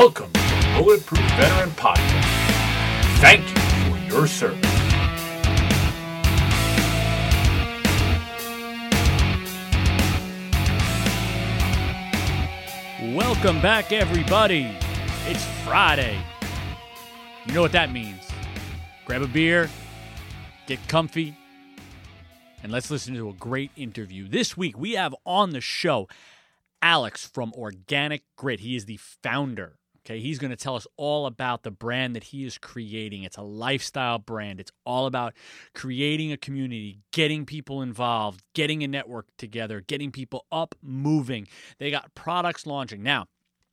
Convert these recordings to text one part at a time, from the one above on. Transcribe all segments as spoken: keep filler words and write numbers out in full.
Welcome to the Bulletproof Veteran Podcast. Thank you for your service. Welcome back, everybody. It's Friday. You know what that means. Grab a beer, get comfy, and let's listen to a great interview. This week, we have on the show Alex from Organic Grit. He is the founder. Okay, he's going to tell us all about the brand that he is creating. It's a lifestyle brand. It's all about creating a community, getting people involved, getting a network together, getting people up, moving. They got products launching. Now,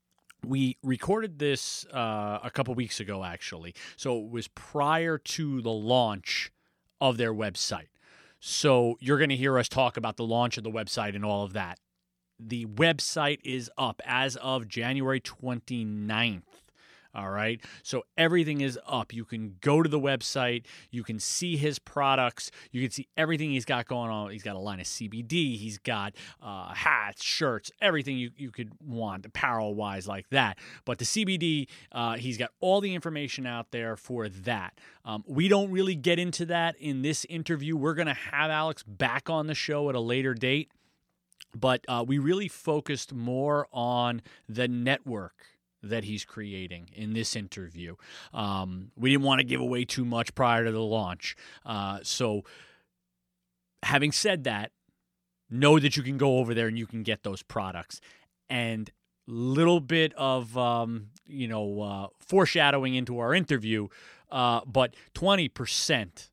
we recorded this uh, a couple weeks ago, actually. So it was prior to the launch of their website. So you're going to hear us talk about the launch of the website and all of that. The website is up as of January twenty-ninth. All right. So everything is up. You can go to the website. You can see his products. You can see everything he's got going on. He's got a line of C B D. He's got uh, hats, shirts, everything you, you could want apparel-wise like that. But the C B D, uh, he's got all the information out there for that. Um, we don't really get into that in this interview. We're going to have Alex back on the show at a later date. But uh, we really focused more on the network that he's creating in this interview. Um, we didn't want to give away too much prior to the launch. Uh, so having said that, know that you can go over there and you can get those products. And little bit of, um, you know, uh, foreshadowing into our interview, uh, but twenty percent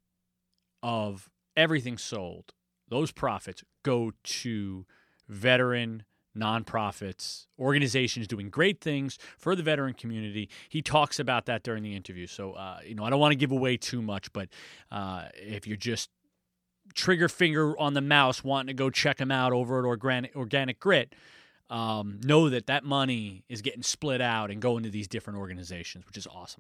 of everything sold, those profits go to veteran nonprofits, organizations doing great things for the veteran community. He talks about that during the interview. So, uh, you know, I don't want to give away too much, but uh, if you're just trigger finger on the mouse wanting to go check him out over at Organic, Organic Grit, um, know that that money is getting split out and going to these different organizations, which is awesome.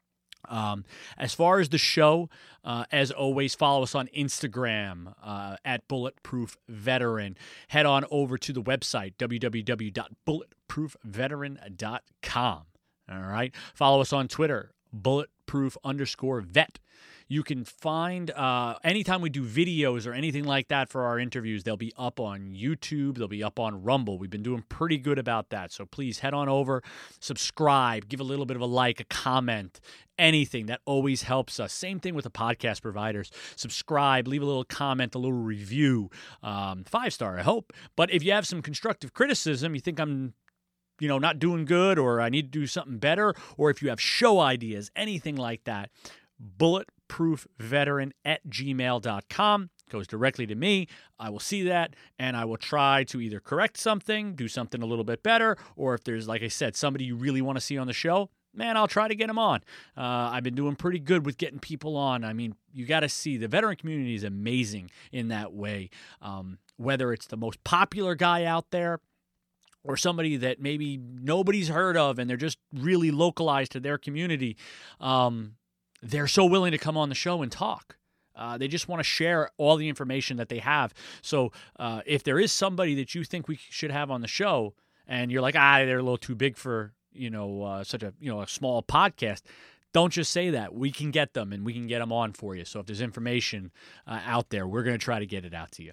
Um, as far as the show, uh, as always, follow us on Instagram uh, at Bulletproof Veteran. Head on over to the website, w w w dot bulletproof veteran dot com. All right. Follow us on Twitter, bulletproof underscore vet. You can find uh, anytime we do videos or anything like that for our interviews, they'll be up on YouTube. They'll be up on Rumble. We've been doing pretty good about that. So please head on over, subscribe, give a little bit of a like, a comment, anything. That always helps us. Same thing with the podcast providers. Subscribe, leave a little comment, a little review. Um, five star, I hope. But if you have some constructive criticism, you think I'm you know, not doing good or I need to do something better, or if you have show ideas, anything like that, bulletproofveteran at gmail dot com goes directly to me. I will see that, and I will try to either correct something, do something a little bit better, or if there's, like I said, somebody you really want to see on the show, man, I'll try to get them on. Uh, I've been doing pretty good with getting people on. I mean, you got to see the veteran community is amazing in that way. Um, whether it's the most popular guy out there, or somebody that maybe nobody's heard of and they're just really localized to their community, um, they're so willing to come on the show and talk. Uh, they just want to share all the information that they have. So uh, if there is somebody that you think we should have on the show and you're like, ah, they're a little too big for, you know, uh, such a, you know, a small podcast, don't just say that. We can get them and we can get them on for you. So if there's information uh, out there, we're going to try to get it out to you.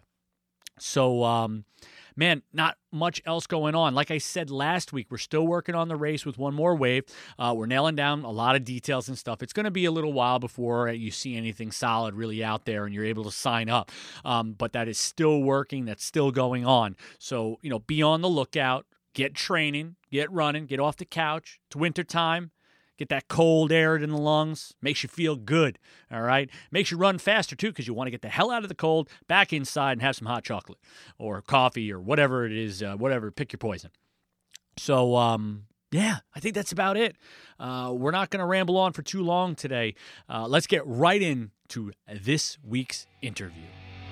So, um, man, not much else going on. Like I said last week, we're still working on the race with One More Wave. Uh, we're nailing down a lot of details and stuff. It's going to be a little while before you see anything solid really out there and you're able to sign up. Um, but that is still working. That's still going on. So, you know, be on the lookout. Get training. Get running. Get off the couch. It's winter time. Get that cold air in the lungs. Makes you feel good, all right? Makes you run faster, too, because you want to get the hell out of the cold, back inside, and have some hot chocolate or coffee or whatever it is, uh, whatever. Pick your poison. So, um, yeah, I think that's about it. Uh, we're not going to ramble on for too long today. Uh, let's get right into this week's interview.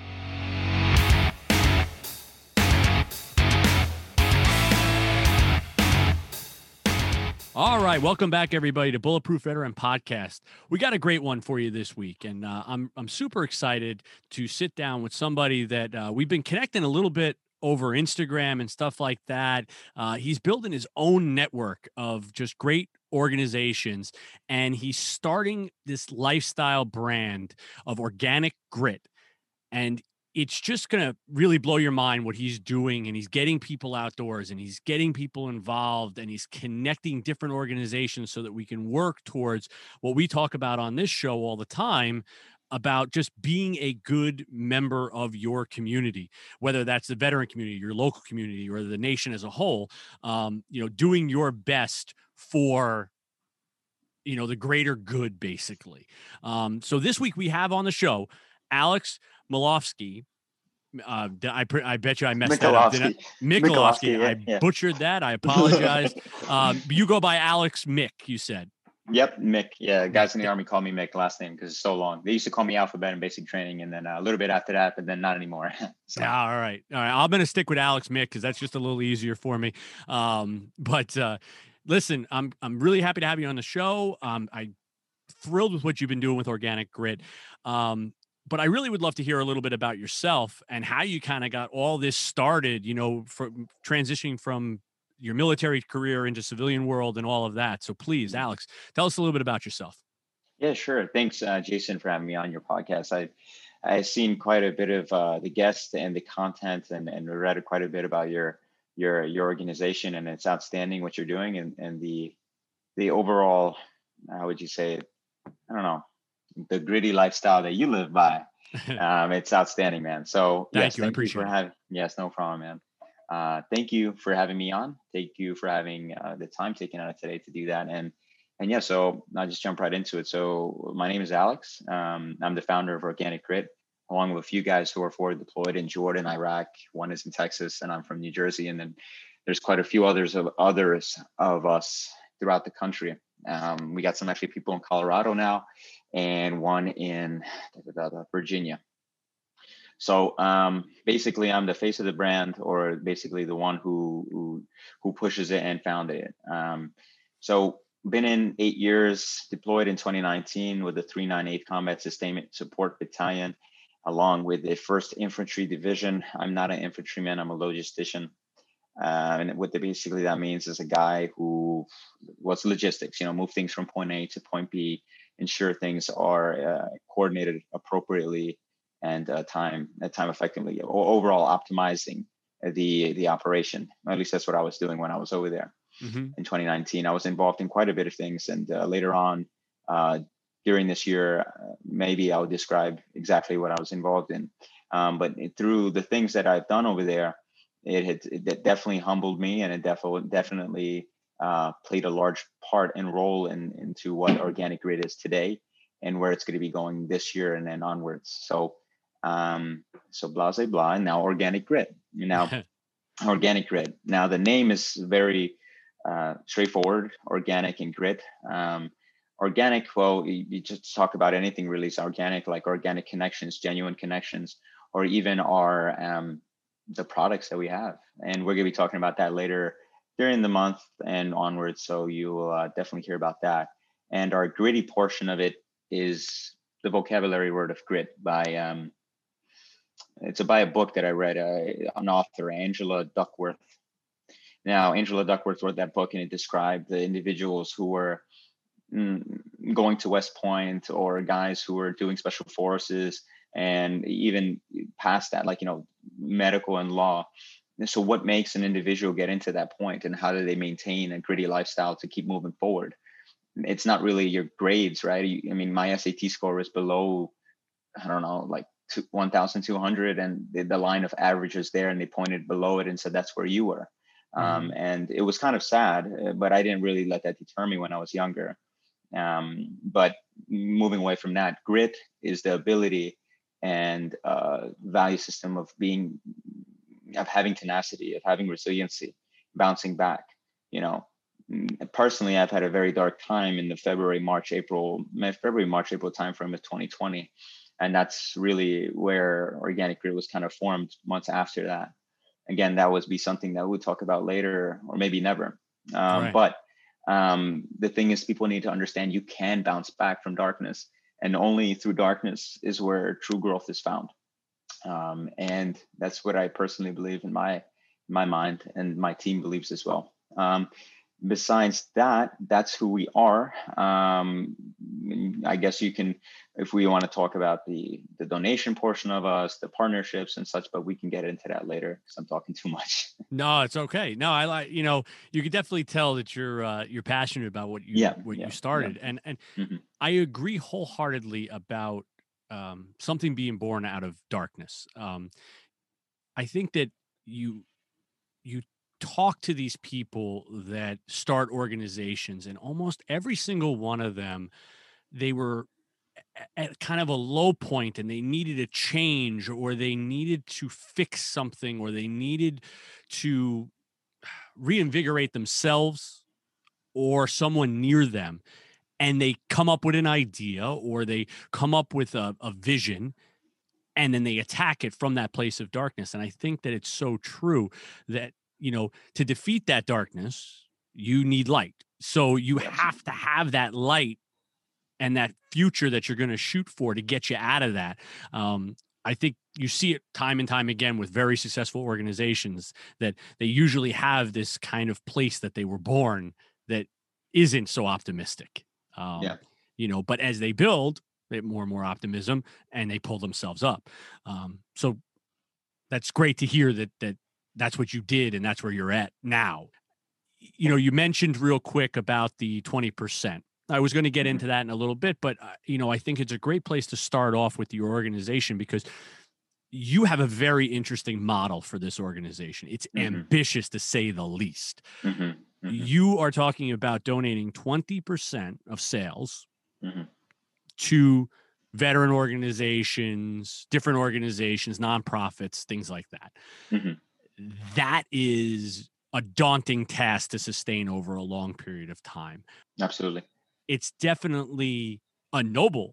All right, welcome back, everybody, to Bulletproof Veteran Podcast. We got a great one for you this week, and uh, I'm I'm super excited to sit down with somebody that uh, we've been connecting a little bit over Instagram and stuff like that. Uh, he's building his own network of just great organizations, and he's starting this lifestyle brand of organic grit. And it's just going to really blow your mind what he's doing. And he's getting people outdoors, and he's getting people involved, and he's connecting different organizations so that we can work towards what we talk about on this show all the time, about just being a good member of your community, whether that's the veteran community, your local community, or the nation as a whole. Um, you know, doing your best for, you know, the greater good, basically. Um, so this week we have on the show Alex Mikolofsky. Uh, I I bet you I messed that up. Did I? Mikolofsky. Yeah, I yeah. butchered that. I apologize. um, you go by Alex Mick, you said. Yep, Mick. Yeah, guys in the Army call me Mick last name because it's so long. They used to call me Alphabet in basic training, and then uh, a little bit after that, but then not anymore. So. Yeah, all right. All right. I'm going to stick with Alex Mick because that's just a little easier for me. Um, but uh, listen, I'm I'm really happy to have you on the show. Um, I'm thrilled with what you've been doing with Organic Grit. Um, but I really would love to hear a little bit about yourself and how you kind of got all this started, you know, from transitioning from your military career into civilian world and all of that. So please, Alex, tell us a little bit about yourself. Yeah, sure. Thanks, uh, Jason, for having me on your podcast. I, I've seen quite a bit of uh, the guests and the content, and, and read quite a bit about your your your organization, and it's outstanding what you're doing, and, and the the overall, how would you say it? I don't know, the gritty lifestyle that you live by. Um, it's outstanding, man. So thank yes, you. thank I appreciate you for having. Yes, no problem, man. Uh, thank you for having me on. Thank you for having uh, the time taken out of today to do that. And and yeah, so I'll just jump right into it. So my name is Alex. Um, I'm the founder of Organic Grit, along with a few guys who are forward deployed in Jordan, Iraq. One is in Texas, and I'm from New Jersey. And then there's quite a few others of others of us throughout the country. Um, we got some actually people in Colorado now, and one in Virginia. So um, basically, I'm the face of the brand, or basically the one who who, who pushes it and founded it. Um, so been in eight years, deployed in twenty nineteen with the three ninety-eighth Combat Sustainment Support Battalion, along with the first Infantry Division. I'm not an infantryman, I'm a logistician. Uh, and what the, basically that means is a guy who was logistics, you know, move things from point A to point B, ensure things are uh, coordinated appropriately and uh, time uh, time effectively, overall optimizing the the operation. At least that's what I was doing when I was over there. Mm-hmm. In twenty nineteen. I was involved in quite a bit of things, and uh, later on uh, during this year, uh, maybe I'll describe exactly what I was involved in. Um, but it, through the things that I've done over there, it had it definitely humbled me, and it def- definitely uh, played a large part and role in into what Organic Grit is today, and where it's going to be going this year and then onwards. So. Um, so blah, blah, blah, and now Organic Grit. Now, Organic Grit. Now, the name is very uh, straightforward, organic and grit. Um, organic, well, you, you just talk about anything really is organic, like organic connections, genuine connections, or even our um, the products that we have. And we're going to be talking about that later during the month and onwards. So you will uh, definitely hear about that. And our gritty portion of it is the vocabulary word of grit by um, It's a, by a book that I read, uh, an author, Angela Duckworth. Now, Angela Duckworth wrote that book, and it described the individuals who were mm, going to West Point, or guys who were doing special forces, and even past that, like, you know, medical and law. So what makes an individual get into that point, and how do they maintain a gritty lifestyle to keep moving forward? It's not really your grades, right? I mean, my S A T score was below, I don't know, like one thousand two hundred, and the, the line of average was there, and they pointed below it and said, that's where you were. Mm-hmm. Um, and it was kind of sad, but I didn't really let that deter me when I was younger. Um, but moving away from that, grit is the ability and uh, value system of being, of having tenacity, of having resiliency, bouncing back. You know, personally, I've had a very dark time in the February, March, April, February, March, April timeframe of twenty twenty. And that's really where Organic Grit was kind of formed months after that. Again, that would be something that we'll talk about later, or maybe never. Um, right. But um, the thing is, people need to understand you can bounce back from darkness, and only through darkness is where true growth is found. Um, and that's what I personally believe in my my mind, and my team believes as well. Um, besides that, that's who we are. Um, I guess you can, if we want to talk about the the donation portion of us, the partnerships and such, but we can get into that later because I'm talking too much. No, it's okay. No, I like, you know, you could definitely tell that you're uh, you're passionate about what you Yeah, what you yeah, started. yeah. And and hmm I agree wholeheartedly about um, something being born out of darkness. Um, I think that you you talk to these people that start organizations, and almost every single one of them, they were a- at kind of a low point and they needed a change, or they needed to fix something, or they needed to reinvigorate themselves or someone near them. And they come up with an idea, or they come up with a, a vision, and then they attack it from that place of darkness. And I think that it's so true that, you know, to defeat that darkness, you need light. So you have to have that light and that future that you're going to shoot for to get you out of that. Um, I think you see it time and time again with very successful organizations, that they usually have this kind of place that they were born that isn't so optimistic. Yeah. Um, you know, but as they build, they have more and more optimism, and they pull themselves up. Um, so that's great to hear that that that's what you did, and that's where you're at now. You know, you mentioned real quick about the twenty percent. I was going to get hmm into that in a little bit, but uh, you know, I think it's a great place to start off with your organization, because you have a very interesting model for this organization. It's hmm ambitious, to say the least. hmm hmm You are talking about donating twenty percent of sales hmm to veteran organizations, different organizations, nonprofits, things like that. hmm That is a daunting task to sustain over a long period of time. Absolutely. It's definitely a noble,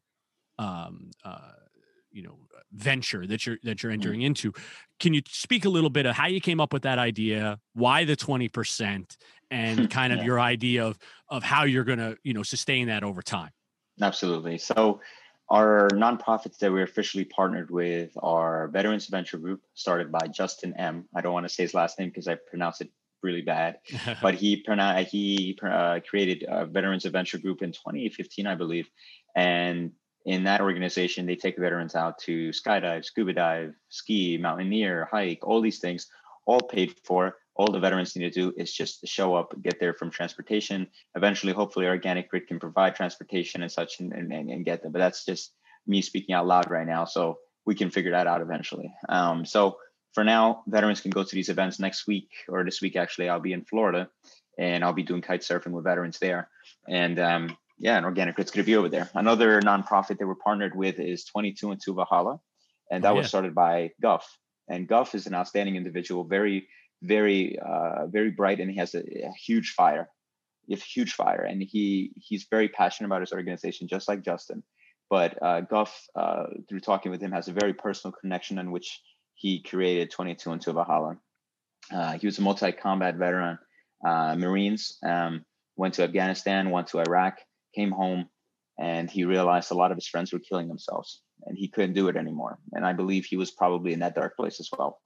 um, uh, you know, venture that you're that you're Mm. entering into. Can you speak a little bit of how you came up with that idea, why the twenty percent, and kind of Yeah. your idea of of how you're going to, you know, sustain that over time? Absolutely. So our nonprofits that we're officially partnered with are Veterans Venture Group, started by Justin M. I don't want to say his last name because I pronounce it really bad, but he pronounced he uh, created uh, Veterans Venture Group in twenty fifteen, I believe, and in that organization, they take veterans out to skydive, scuba dive, ski, mountaineer, hike, all these things, all paid for. All the veterans need to do is just show up, get there from transportation. Eventually, hopefully, Organic Grid can provide transportation and such, and, and, and get them. But that's just me speaking out loud right now. So we can figure that out eventually. Um, so for now, veterans can go to these events next week, or this week, actually. I'll be in Florida, and I'll be doing kite surfing with veterans there. And um, yeah, and Organic Grid's going to be over there. Another nonprofit that we're partnered with is twenty-two and two Valhalla. And that Oh, was yeah. started by Guff. And Guff is an outstanding individual, very, very, uh, very bright, and he has a, a huge fire. He has huge fire, and he he's very passionate about his organization, just like Justin. But uh, Guff, uh, through talking with him, has a very personal connection in which he created twenty-two and two Valhalla. Uh, he was a multi-combat veteran, uh, Marines, um, went to Afghanistan, went to Iraq, came home, and he realized a lot of his friends were killing themselves, and he couldn't do it anymore. And I believe he was probably in that dark place as well.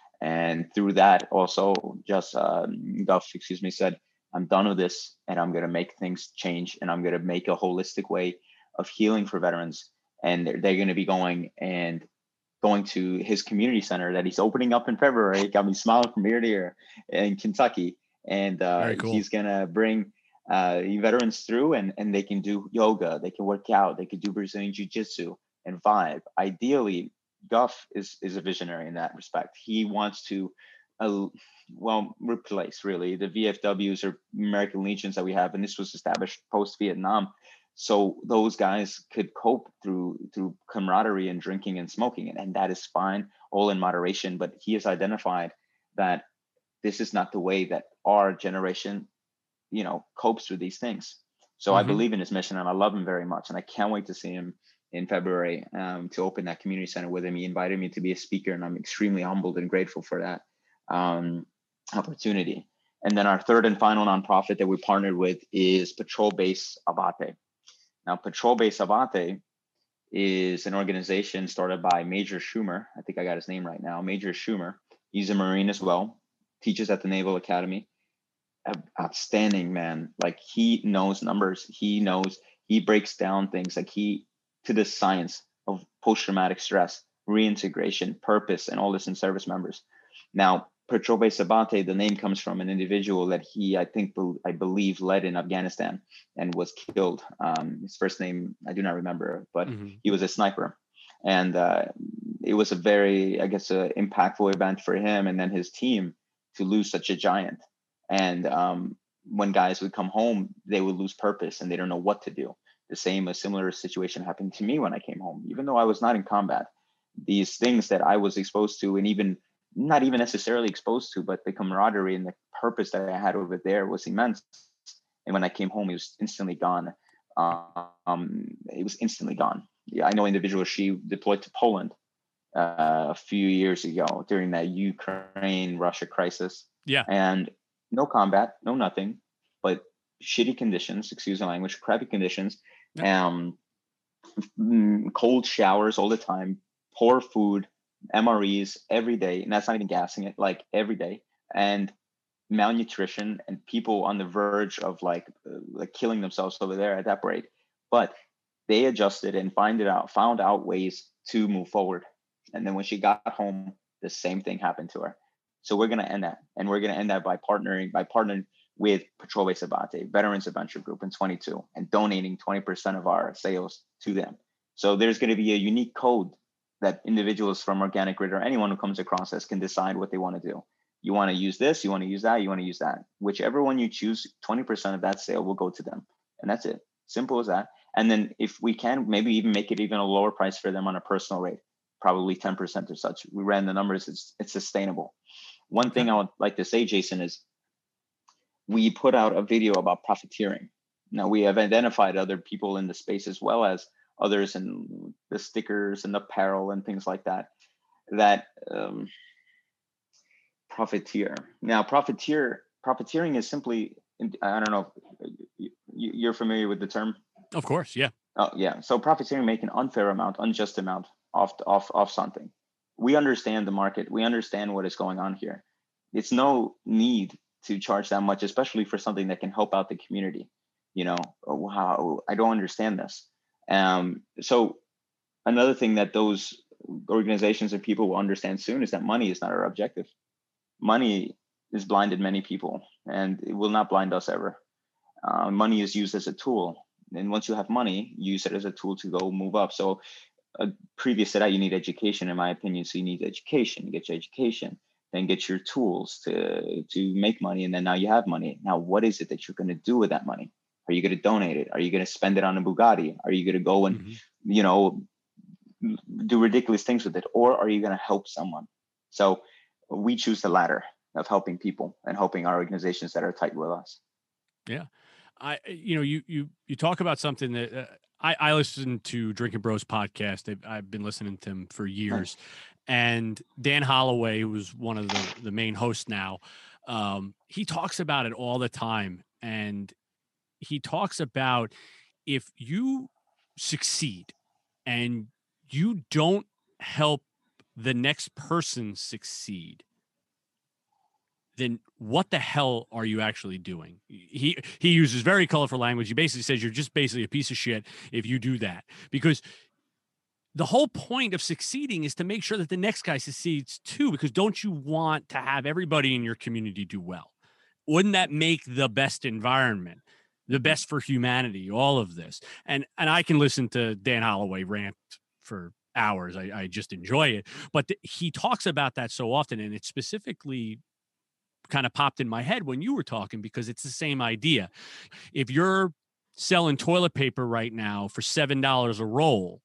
And through that, also, just uh, Guff, excuse me, said, "I'm done with this, and I'm going to make things change, and I'm going to make a holistic way of healing for veterans." And they're, they're going to be going and going to his community center that he's opening up in February. Got me smiling from ear to ear in Kentucky. And uh, Very cool. he's going to bring uh, veterans through, and, and they can do yoga, they can work out, they can do Brazilian jiu-jitsu and vibe. Ideally, Guff is, is a visionary in that respect. He wants to, uh, well, replace really the V F Ws or American Legions that we have. And this was established post-Vietnam. So those guys could cope through through camaraderie and drinking and smoking, and, and that is fine, all in moderation. But he has identified that this is not the way that our generation, you know, copes with these things. So I Mm-hmm. believe in his mission, and I love him very much, and I can't wait to see him in February um, to open that community center with him. He invited me to be a speaker, and I'm extremely humbled and grateful for that um, opportunity. And then our third and final nonprofit that we partnered with is Patrol Base Abate. Now, Patrol Base Abate is an organization started by Major Schumer. I think I got his name right now. Major Schumer. He's a Marine as well, teaches at the Naval Academy. Outstanding man. Like, he knows numbers. He knows, he breaks down things like he to the science of post-traumatic stress, reintegration, purpose, and all this in service members. Now, Petrobe Sabate, the name comes from an individual that he, I think, I believe, led in Afghanistan and was killed. Um, his first name, I do not remember, but mm-hmm. he was a sniper. And uh, it was a very, I guess, a impactful event for him and then his team to lose such a giant. And um, when guys would come home, they would lose purpose and they don't know what to do. The same, a similar situation happened to me when I came home. Even though I was not in combat, these things that I was exposed to, and even not even necessarily exposed to, but the camaraderie and the purpose that I had over there was immense. And when I came home, it was instantly gone. Um, it was instantly gone. Yeah, I know individuals, she deployed to Poland uh, a few years ago during that Ukraine-Russia crisis. Yeah. And no combat, no nothing, but shitty conditions, excuse the language, crappy conditions, yeah. um, cold showers all the time, poor food, M R Es every day, and that's not even gassing it, like every day, and malnutrition and people on the verge of like uh, like killing themselves over there at that rate. But they adjusted and find it out, found out ways to move forward. And then when she got home, the same thing happened to her. So we're gonna end that, and we're gonna end that by partnering by partnering with Petrobe Sabate, Veterans Adventure Group in twenty-two, and donating twenty percent of our sales to them. So there's going to be a unique code that individuals from Organic Grid or anyone who comes across us can decide what they want to do. You want to use this, you want to use that, you want to use that. Whichever one you choose, twenty percent of that sale will go to them. And that's it. Simple as that. And then if we can, maybe even make it even a lower price for them on a personal rate, probably ten percent or such. We ran the numbers, it's, it's sustainable. One thing I would like to say, Jason, is we put out a video about profiteering. Now, we have identified other people in the space as well as others in the stickers and apparel and things like that, that um, profiteer. Now, profiteer, profiteering is simply, I don't know, you're familiar with the term? Of course, yeah. Oh, yeah. So profiteering, make an unfair amount, unjust amount off, off, off something. We understand the market. We understand what is going on here. It's no need to charge that much, especially for something that can help out the community. You know, wow, I don't understand this. Um, so another thing that those organizations and people will understand soon is that money is not our objective. Money has blinded many people, and it will not blind us ever. Uh, money is used as a tool. And once you have money, use it as a tool to go move up. So uh, previous to that, you need education, in my opinion. So you need education, you get your education, then get your tools to, to make money. And then now you have money. Now, what is it that you're going to do with that money? Are you going to donate it? Are you going to spend it on a Bugatti? Are you going to go and, mm-hmm. you know, do ridiculous things with it? Or are you going to help someone? So we choose the latter of helping people and helping our organizations that are tight with us. Yeah. I, you know, you, you, you talk about something that uh, I, I listen to Drinking Bros podcast. I've, I've been listening to him for years. Nice. And Dan Holloway, who's one of the, the main hosts now, um, he talks about it all the time. And he talks about if you succeed and you don't help the next person succeed, then what the hell are you actually doing? He he uses very colorful language. He basically says you're just basically a piece of shit if you do that, because the whole point of succeeding is to make sure that the next guy succeeds too, because don't you want to have everybody in your community do well? Wouldn't that make the best environment, the best for humanity, all of this? And and I can listen to Dan Holloway rant for hours. I, I just enjoy it. But th- he talks about that so often, and it specifically kind of popped in my head when you were talking, because it's the same idea. If you're selling toilet paper right now for seven dollars a roll,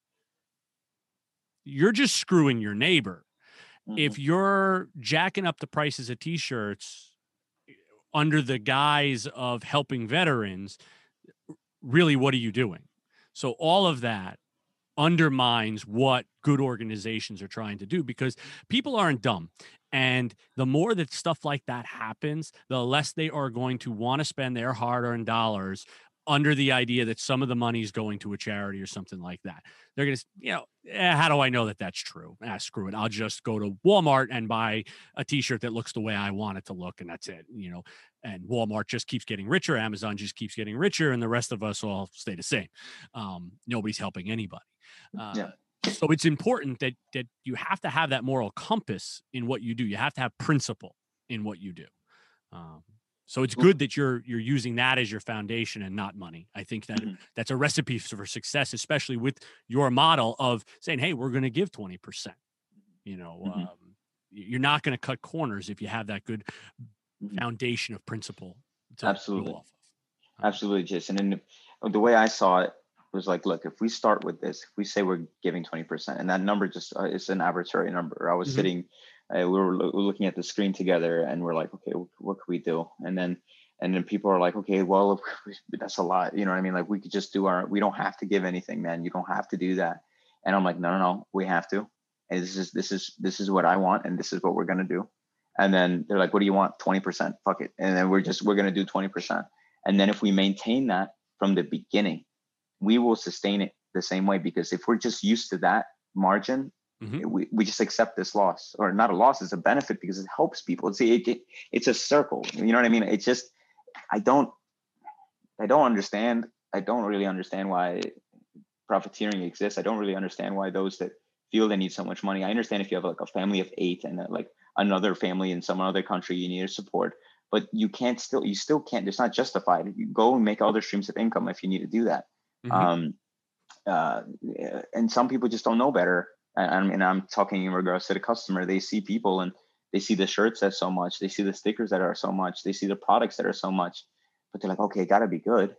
you're just screwing your neighbor. Mm-hmm. If you're jacking up the prices of T-shirts under the guise of helping veterans, really, what are you doing? So all of that undermines what good organizations are trying to do, because people aren't dumb. And the more that stuff like that happens, the less they are going to want to spend their hard-earned dollars under the idea that some of the money is going to a charity or something like that. They're going to, you know, eh, how do I know that that's true? Ah, screw it. I'll just go to Walmart and buy a t-shirt that looks the way I want it to look. And that's it, you know, and Walmart just keeps getting richer. Amazon just keeps getting richer. And the rest of us all stay the same. Um, nobody's helping anybody. Uh, Yeah. So it's important that, that you have to have that moral compass in what you do. You have to have principle in what you do. Um, So it's good that you're you're using that as your foundation and not money. I think that Mm-hmm. that's a recipe for success, especially with your model of saying, "Hey, we're going to give twenty percent." You know, Mm-hmm. um, you're not going to cut corners if you have that good Mm-hmm. foundation of principle to Absolutely. go off of. Um, Absolutely, Jason. And the way I saw it was like, look, if we start with this, if we say we're giving twenty percent, and that number just uh, is an arbitrary number. I was Mhm. sitting, uh, we were lo- looking at the screen together, and we're like, okay, what, what could we do? And then, and then people are like, okay, well, that's a lot. You know what I mean? Like, we could just do our. We don't have to give anything, man. You don't have to do that. And I'm like, no, no, no, we have to. And this is this is this is what I want, and this is what we're gonna do. And then they're like, what do you want? twenty percent. Fuck it. And then we're just we're gonna do twenty percent. And then if we maintain that from the beginning, we will sustain it the same way, because if we're just used to that margin, Mhm. we, we just accept this loss, or not a loss, it's a benefit because it helps people. It's, it, it, it's a circle. You know what I mean? It's just, I don't, I don't understand. I don't really understand why profiteering exists. I don't really understand why those that feel they need so much money. I understand if you have like a family of eight and uh, like another family in some other country you need to support, but you can't still, you still can't, it's not justified. You go and make other streams of income if you need to do that. Mhm. Um, uh, and some people just don't know better. And, and I'm talking in regards to the customer. They see people and they see the shirts that so much, they see the stickers that are so much, they see the products that are so much, but they're like, okay, it gotta be good.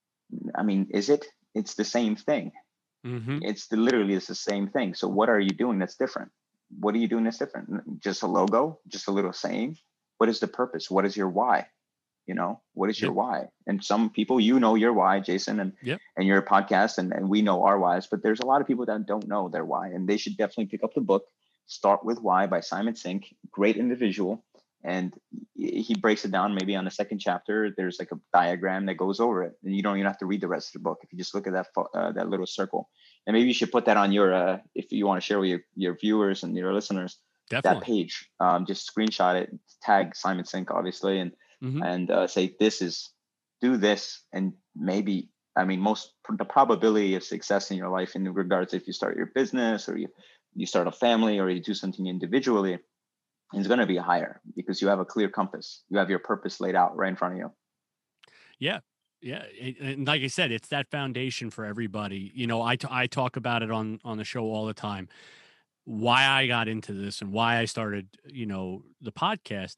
I mean, is it? It's the same thing. Mhm. It's the, literally it's the same thing. So what are you doing that's different? What are you doing that's different? Just a logo, just a little saying. What is the purpose? What is your why? You know, what is your Yep. why? And some people, you know your why, Jason, and Yep. and your podcast, and, and we know our whys, but there's a lot of people that don't know their why, and they should definitely pick up the book, Start With Why by Simon Sinek. Great individual. And he breaks it down maybe on the second chapter. There's like a diagram that goes over it, and you don't even have to read the rest of the book if you just look at that uh, that little circle. And maybe you should put that on your uh, if you want to share with your, your viewers and your listeners. Definitely. That page. Um, just screenshot it, tag Simon Sinek, obviously, and Mhm. and uh, say this is do this, and maybe I mean most the probability of success in your life in regards if you start your business or you you start a family or you do something individually is going to be higher because you have a clear compass. You have your purpose laid out right in front of you. Yeah. Yeah. It- and like I said, it's that foundation for everybody. You know, I, t- I talk about it on, on the show all the time, why I got into this and why I started, you know, the podcast.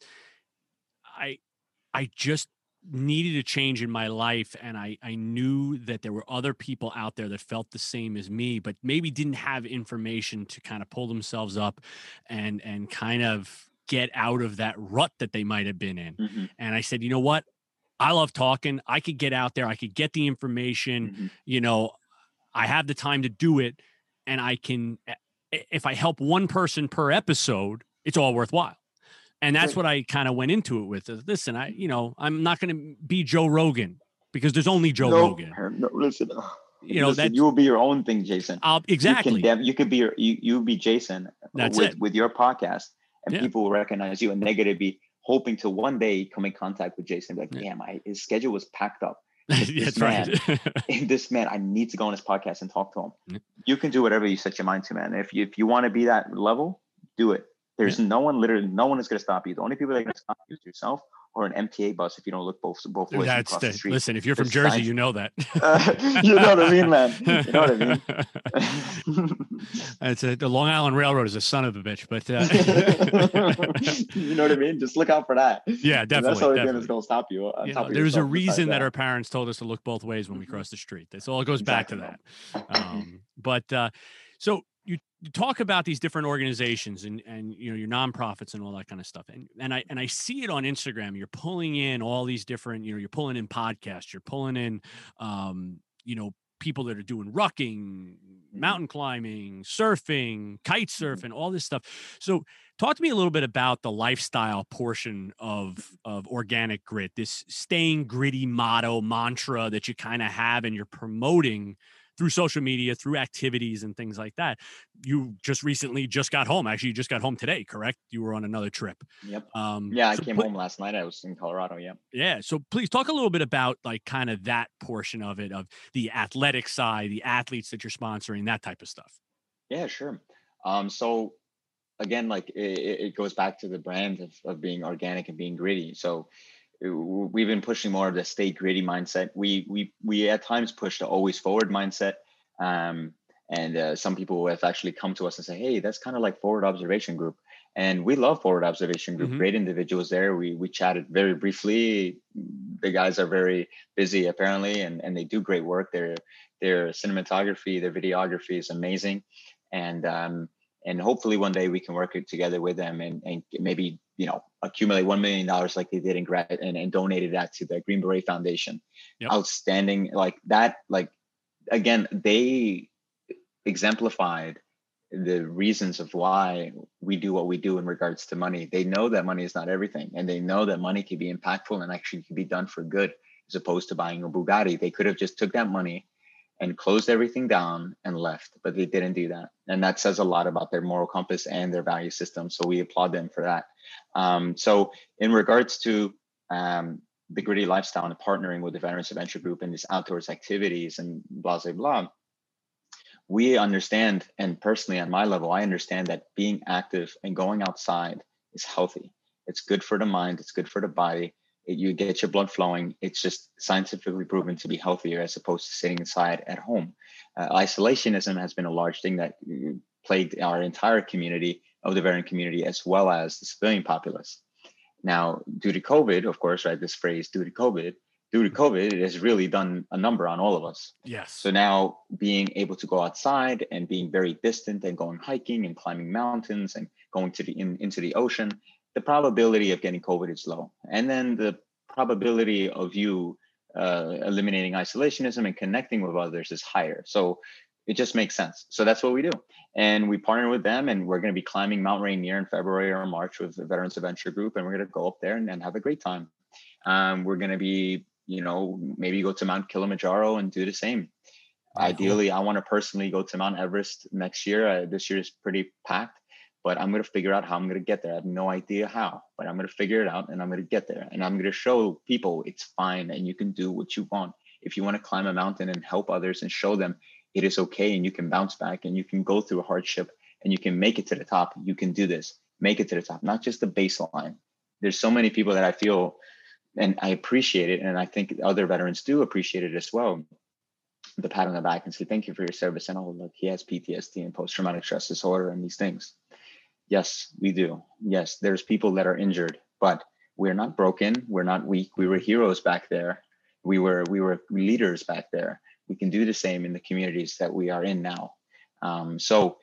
I, I just needed a change in my life. And I, I knew that there were other people out there that felt the same as me, but maybe didn't have information to kind of pull themselves up and, and kind of get out of that rut that they might have been in. Mm-hmm. And I said, you know what? I love talking. I could get out there. I could get the information, Mm-hmm. you know, I have the time to do it. And I can, if I help one person per episode, it's all worthwhile. And that's Great. what I kind of went into it with. Listen, I, you know, I'm not going to be Joe Rogan because there's only Joe no, Rogan. No, listen, You know, listen, that's, you will be your own thing, Jason. I'll, exactly. You can, you could be your, you, you be Jason That's with, it. with your podcast, and Yeah. people will recognize you, and they're going to be hoping to one day come in contact with Jason. Like, Yeah. damn, I, his schedule was packed up. Yeah, This that's man, right. this man, I need to go on his podcast and talk to him. Yeah. You can do whatever you set your mind to, man. If you if you want to be that level, do it. There's Yeah. no one, literally, no one is going to stop you. The only people that are going to stop you is yourself or an M T A bus if you don't look both both ways That's across the, the street. listen, if you're from There's Jersey, signs- you know that. Uh, you know what I mean, man. You know what I mean. It's a, the Long Island Railroad is a son of a bitch, but uh, You know what I mean? Just look out for that. yeah, And definitely. that's the only thing definitely. that's going to stop you. On You top know, of there's a yourself besides reason that that. our parents told us to look both ways when we Mhm. cross the street. That's all. It goes back to Exactly, that. man. Um, but uh, so you, you talk about these different organizations and and you know your nonprofits and all that kind of stuff, and and I and I see it on Instagram. You're pulling in all these different, you know, you're pulling in podcasts, you're pulling in, um, you know, people that are doing rucking, mountain climbing, surfing, kite surfing, all this stuff. So talk to me a little bit about the lifestyle portion of, of Organic Grit, this staying gritty motto, mantra that you kind of have and you're promoting through social media, through activities and things like that. You just recently just got home. Actually, you just got home today, correct? You were on another trip. Yep. Um, yeah, I so came pl- home last night. I was in Colorado. Yeah. Yeah. So please talk a little bit about like kind of that portion of it, of the athletic side, the athletes that you're sponsoring, that type of stuff. Yeah, sure. Um, so again, like it, it goes back to the brand of, of being organic and being gritty. So we've been pushing more of the stay gritty mindset. We we we at times push the always forward mindset. Um, and uh, some people have actually come to us and say, "Hey, that's kind of like Forward Observation Group." And we love Forward Observation Group. Mm-hmm. Great individuals there. We we chatted very briefly. The guys are very busy apparently, and and they do great work. Their their cinematography, their videography is amazing, and um and hopefully one day we can work together with them and and maybe, you know, accumulate one million dollars like they did in grad and, and donated that to the Green Beret Foundation. Yep. Outstanding, like that. Like again, they exemplified the reasons of why we do what we do in regards to money. They know that money is not everything, and they know that money can be impactful and actually can be done for good, as opposed to buying a Bugatti. They could have just took that money and closed everything down and left, but they didn't do that. And that says a lot about their moral compass and their value system. So we applaud them for that. Um, so in regards to um, the gritty lifestyle and partnering with the Veterans Adventure Group and these outdoors activities and blah, blah, blah, we understand, and personally on my level, I understand that being active and going outside is healthy. It's good for the mind. It's good for the body. It, you get your blood flowing. It's just scientifically proven to be healthier as opposed to sitting inside at home. Uh, isolationism has been a large thing that plagued our entire community of the veteran community, as well as the civilian populace. Now, due to COVID, of course, right, this phrase, due to COVID, due to COVID, it has really done a number on all of us. Yes. So now being able to go outside and being very distant and going hiking and climbing mountains and going to the in, into the ocean, the probability of getting COVID is low. And then the probability of you uh, eliminating isolationism and connecting with others is higher. So it just makes sense. So that's what we do. And we partner with them, and we're going to be climbing Mount Rainier in February or March with the Veterans Adventure Group. And we're going to go up there and, and have a great time. Um, we're going to be, you know, maybe go to Mount Kilimanjaro and do the same. Very Ideally, cool. I want to personally go to Mount Everest next year. Uh, this year is pretty packed. But I'm going to figure out how I'm going to get there. I have no idea how, but I'm going to figure it out and I'm going to get there. And I'm going to show people it's fine and you can do what you want. If you want to climb a mountain and help others and show them it is okay and you can bounce back and you can go through a hardship and you can make it to the top, you can do this. Make it to the top, not just the baseline. There's so many people that I feel, and I appreciate it, and I think other veterans do appreciate it as well, the pat on the back and say, thank you for your service. And oh, look, he has P T S D and post-traumatic stress disorder and these things. Yes, we do. Yes, there's people that are injured, but we're not broken. We're not weak. We were heroes back there. We were we were leaders back there. We can do the same in the communities that we are in now. Um, so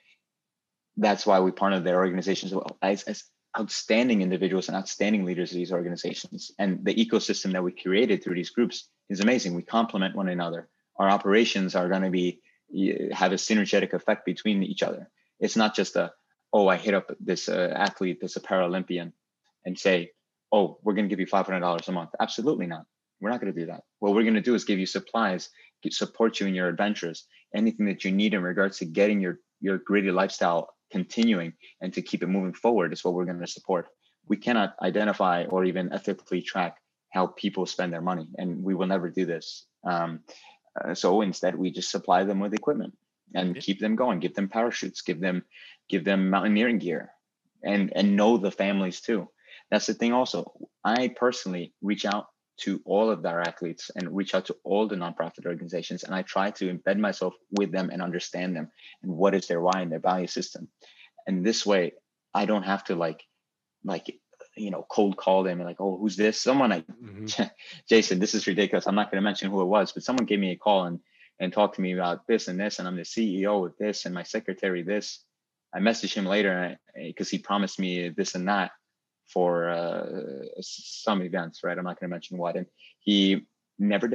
that's why we partner their organizations as, as outstanding individuals and outstanding leaders of these organizations. And the ecosystem that we created through these groups is amazing. We complement one another. Our operations are going to be have a synergetic effect between each other. It's not just a oh, I hit up this uh, athlete, this a Paralympian, and say, oh, we're going to give you five hundred dollars a month. Absolutely not. We're not going to do that. What we're going to do is give you supplies, support you in your adventures, anything that you need in regards to getting your, your gritty lifestyle continuing and to keep it moving forward is what we're going to support. We cannot identify or even ethically track how people spend their money, and we will never do this. Um, uh, so instead, we just supply them with equipment and keep them going, give them parachutes, give them give them mountaineering gear, and and know the families too. That's the thing also. I personally reach out to all of our athletes and reach out to all the nonprofit organizations, and I try to embed myself with them and understand them and what is their why and their value system. And this way, I don't have to like, like, you know, cold call them and like, oh, who's this? Someone I, mm-hmm. Jason, this is ridiculous. I'm not going to mention who it was, but someone gave me a call and and talk to me about this and this, and I'm the C E O of this, and my secretary this. I messaged him later because he promised me this and that for uh, some events, right? I'm not going to mention what, and he never did it.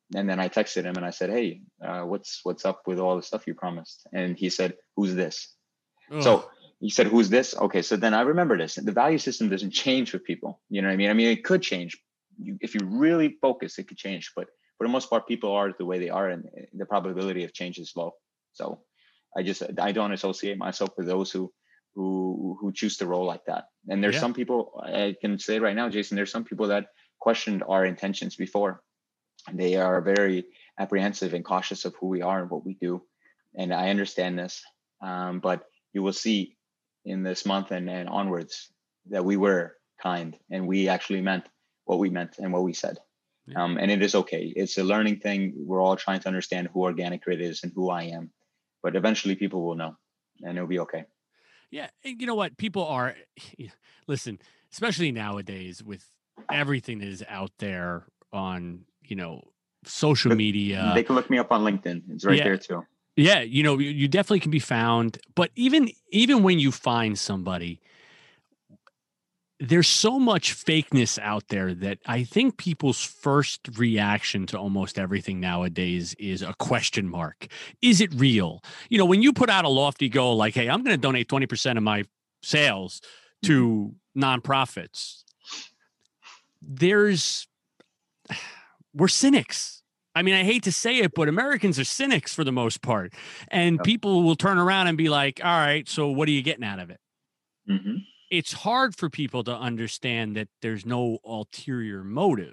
And then I texted him and I said, hey, uh, what's what's up with all the stuff you promised? And he said, who's this? Ugh. So he said, who's this? Okay, so then I remember this. The value system doesn't change with people. You know what I mean? I mean, it could change. You, if you really focus, it could change. But for the most part, people are the way they are, and the probability of change is low. So I just, I don't associate myself with those who who who choose to roll like that. And there's yeah. some people, I can say right now, Jason, there's some people that questioned our intentions before. They are very apprehensive and cautious of who we are and what we do. And I understand this, um, but you will see in this month and, and onwards that we were kind and we actually meant what we meant and what we said. Yeah. Um, and it is okay. It's a learning thing. We're all trying to understand who Organic Grid is and who I am, but eventually people will know and it'll be okay. Yeah. You know what? People are, listen, especially nowadays with everything that is out there on, you know, social media. They can look me up on LinkedIn. It's right yeah. there too. Yeah. You know, you, you definitely can be found, but even, even when you find somebody, there's so much fakeness out there that I think people's first reaction to almost everything nowadays is a question mark. Is it real? You know, when you put out a lofty goal, like, hey, I'm going to donate twenty percent of my sales to nonprofits, there's, we're cynics. I mean, I hate to say it, but Americans are cynics for the most part. And yep. people will turn around and be like, all right, so what are you getting out of it? Mm-hmm. It's hard for people to understand that there's no ulterior motive.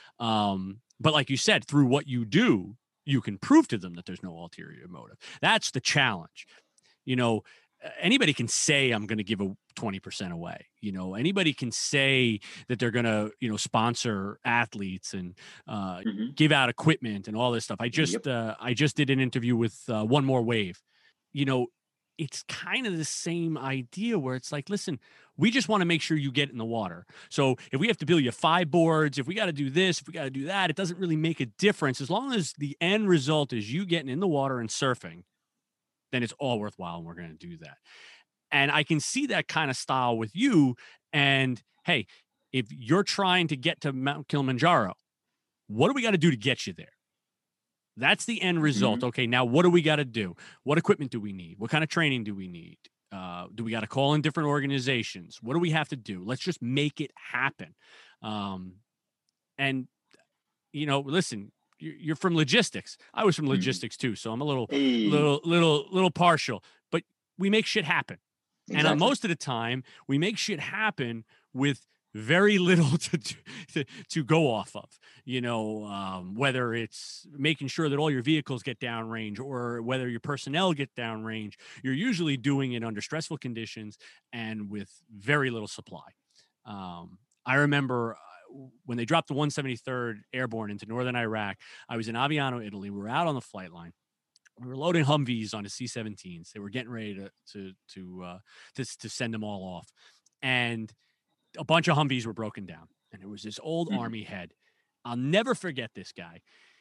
Um, but like you said, through what you do, you can prove to them that there's no ulterior motive. That's the challenge. You know, anybody can say, I'm going to give a twenty percent away. You know, anybody can say that they're going to, you know, sponsor athletes and uh, mm-hmm. give out equipment and all this stuff. I just, yep. uh, I just did an interview with uh, One More Wave. You know, it's kind of the same idea where it's like, listen, we just want to make sure you get in the water. So if we have to build you five boards, if we got to do this, if we got to do that, it doesn't really make a difference. As long as the end result is you getting in the water and surfing, then it's all worthwhile. And we're going to do that. And I can see that kind of style with you. And hey, if you're trying to get to Mount Kilimanjaro, what do we got to do to get you there? That's the end result. Mm-hmm. Okay, now what do we got to do? What equipment do we need? What kind of training do we need? Uh, do we got to call in different organizations? What do we have to do? Let's just make it happen. Um, and, you know, listen, you're from logistics. I was from logistics too, so I'm a little, hey. little, little, little partial. But we make shit happen. Exactly. And uh, most of the time, we make shit happen with very little to, to to go off of, you know, um, whether it's making sure that all your vehicles get downrange or whether your personnel get downrange, you're usually doing it under stressful conditions and with very little supply. Um, I remember when they dropped the one seventy-third Airborne into northern Iraq, I was in Aviano, Italy. We were out on the flight line. We were loading Humvees onto C seventeens. They were getting ready to to to uh, to, to send them all off, and a bunch of Humvees were broken down, and it was this old mm-hmm. Army head. I'll never forget this guy.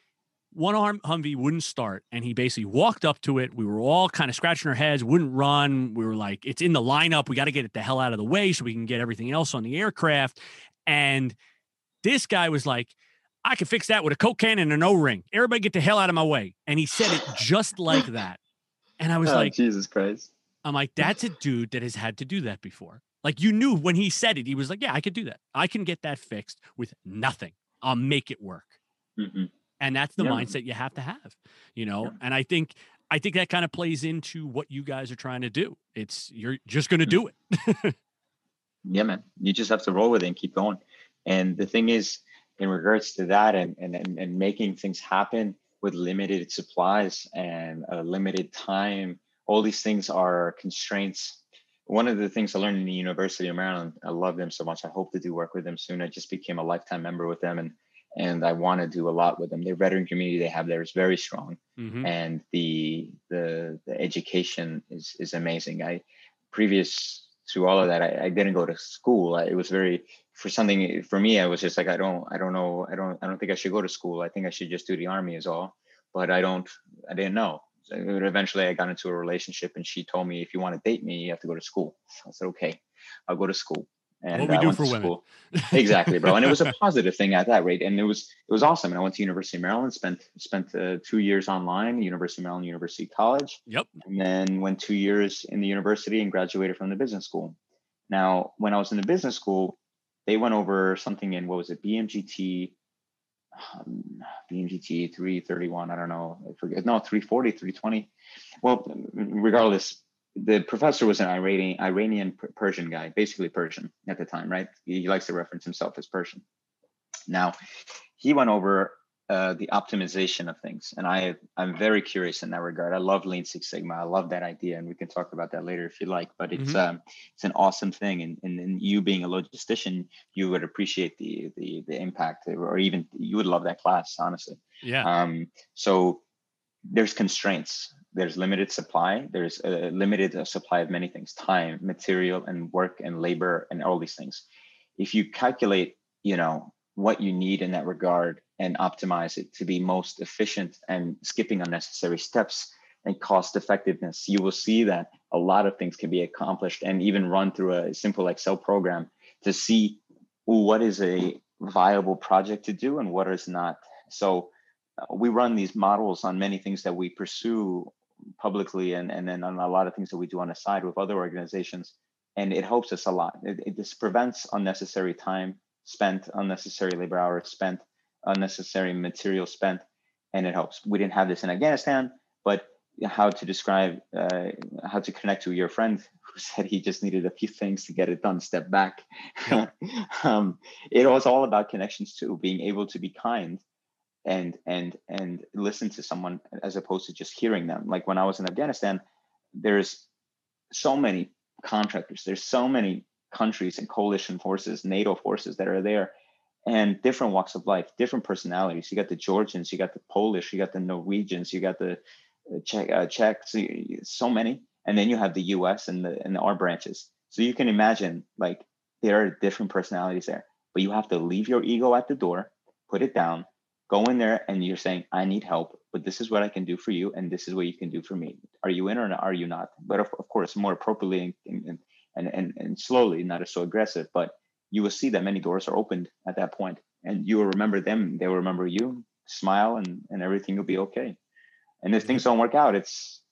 One arm Humvee wouldn't start, and he basically walked up to it. We were all kind of scratching our heads, wouldn't run. We were like, it's in the lineup. We got to get it the hell out of the way so we can get everything else on the aircraft. And this guy was like, I can fix that with a Coke can and an O-ring. Everybody get the hell out of my way. And he said it just like that. And I was oh, like, Jesus Christ. I'm like, that's a dude that has had to do that before. Like, you knew when he said it, he was like, yeah, I could do that. I can get that fixed with nothing. I'll make it work. Mm-hmm. And that's the yeah. mindset you have to have, you know? Yeah. And I think, I think that kind of plays into what you guys are trying to do. It's, you're just going to do it. Yeah, man. You just have to roll with it and keep going. And the thing is, in regards to that and, and, and, and making things happen with limited supplies and a limited time, all these things are constraints. One of the things I learned in the University of Maryland, I love them so much. I hope to do work with them soon. I just became a lifetime member with them, and and I want to do a lot with them. Their veteran community they have there is very strong, mm-hmm. and the the the education is is amazing. I previous to all of that, I, I didn't go to school. I, it was very for something for me. I was just like, I don't, I don't know, I don't, I don't think I should go to school. I think I should just do the Army is all. But I don't, I didn't know. So eventually, I got into a relationship, and she told me, if you want to date me, you have to go to school. So I said, okay, I'll go to school. And what we I do went for to women. school. Exactly, bro. And it was a positive thing at that rate. And it was it was awesome. And I went to University of Maryland, spent spent uh, two years online, University of Maryland, University College. Yep. And then went two years in the university and graduated from the business school. Now, when I was in the business school, they went over something in, what was it, B M G T, um, B M G T three thirty-one, I don't know, I forget, no, three forty, three twenty. Well, regardless, the professor was an Iranian, Iranian Persian guy, basically Persian at the time, right? He likes to reference himself as Persian. Now, he went over uh, the optimization of things, and I, I'm very curious in that regard. I love Lean Six Sigma. I love that idea, and we can talk about that later if you like. But it's mm-hmm. um, it's an awesome thing, and, and and you being a logistician, you would appreciate the the the impact, or even you would love that class, honestly. Yeah. Um. So there's constraints. There's limited supply. There's a limited supply of many things: time, material, and work, and labor, and all these things. If you calculate, you know, what you need in that regard and optimize it to be most efficient and skipping unnecessary steps and cost effectiveness, you will see that a lot of things can be accomplished, and even run through a simple Excel program to see what is a viable project to do and what is not. So uh, we run these models on many things that we pursue publicly, and, and then on a lot of things that we do on the side with other organizations. And it helps us a lot. It, it just prevents unnecessary time spent, unnecessary labor hours spent, unnecessary material spent, and it helps. We didn't have this in Afghanistan, but how to describe, uh, how to connect to your friend who said he just needed a few things to get it done, step back. Yep. um, it was all about connections too, being able to be kind and and and listen to someone as opposed to just hearing them. Like when I was in Afghanistan, there's so many contractors, there's so many countries and coalition forces, NATO forces that are there, and different walks of life, different personalities. You got the Georgians, you got the Polish, you got the Norwegians, you got the Czech, uh, Czechs, so many. And then you have the U S and the and our branches. So you can imagine, like, there are different personalities there, but you have to leave your ego at the door, put it down, go in there, and you're saying, I need help, but this is what I can do for you, and this is what you can do for me. Are you in or are you not? But of, of course, more appropriately and, and And, and and slowly, not so aggressive, but you will see that many doors are opened at that point, and you will remember them. They will remember you. Smile, and and everything will be okay. And if things don't work out, it's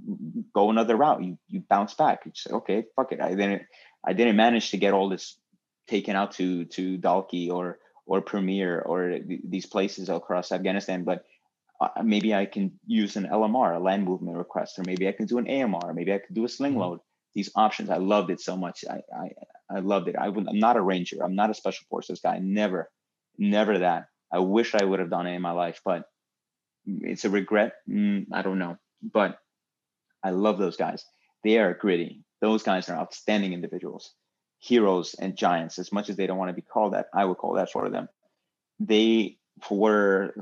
go another route. You you bounce back. You say, okay, fuck it. I didn't I didn't manage to get all this taken out to to Dalki or or Premier or th- these places across Afghanistan, but uh, maybe I can use an L M R, a land movement request, or maybe I can do an A M R, maybe I could do a sling load. These options, I loved it so much. I I, I loved it. I would, I'm not a ranger. I'm not a special forces guy. Never, never that. I wish I would have done it in my life, but it's a regret. Mm, I don't know, but I love those guys. They are gritty. Those guys are outstanding individuals, heroes and giants. As much as they don't want to be called that, I would call that for them. They were,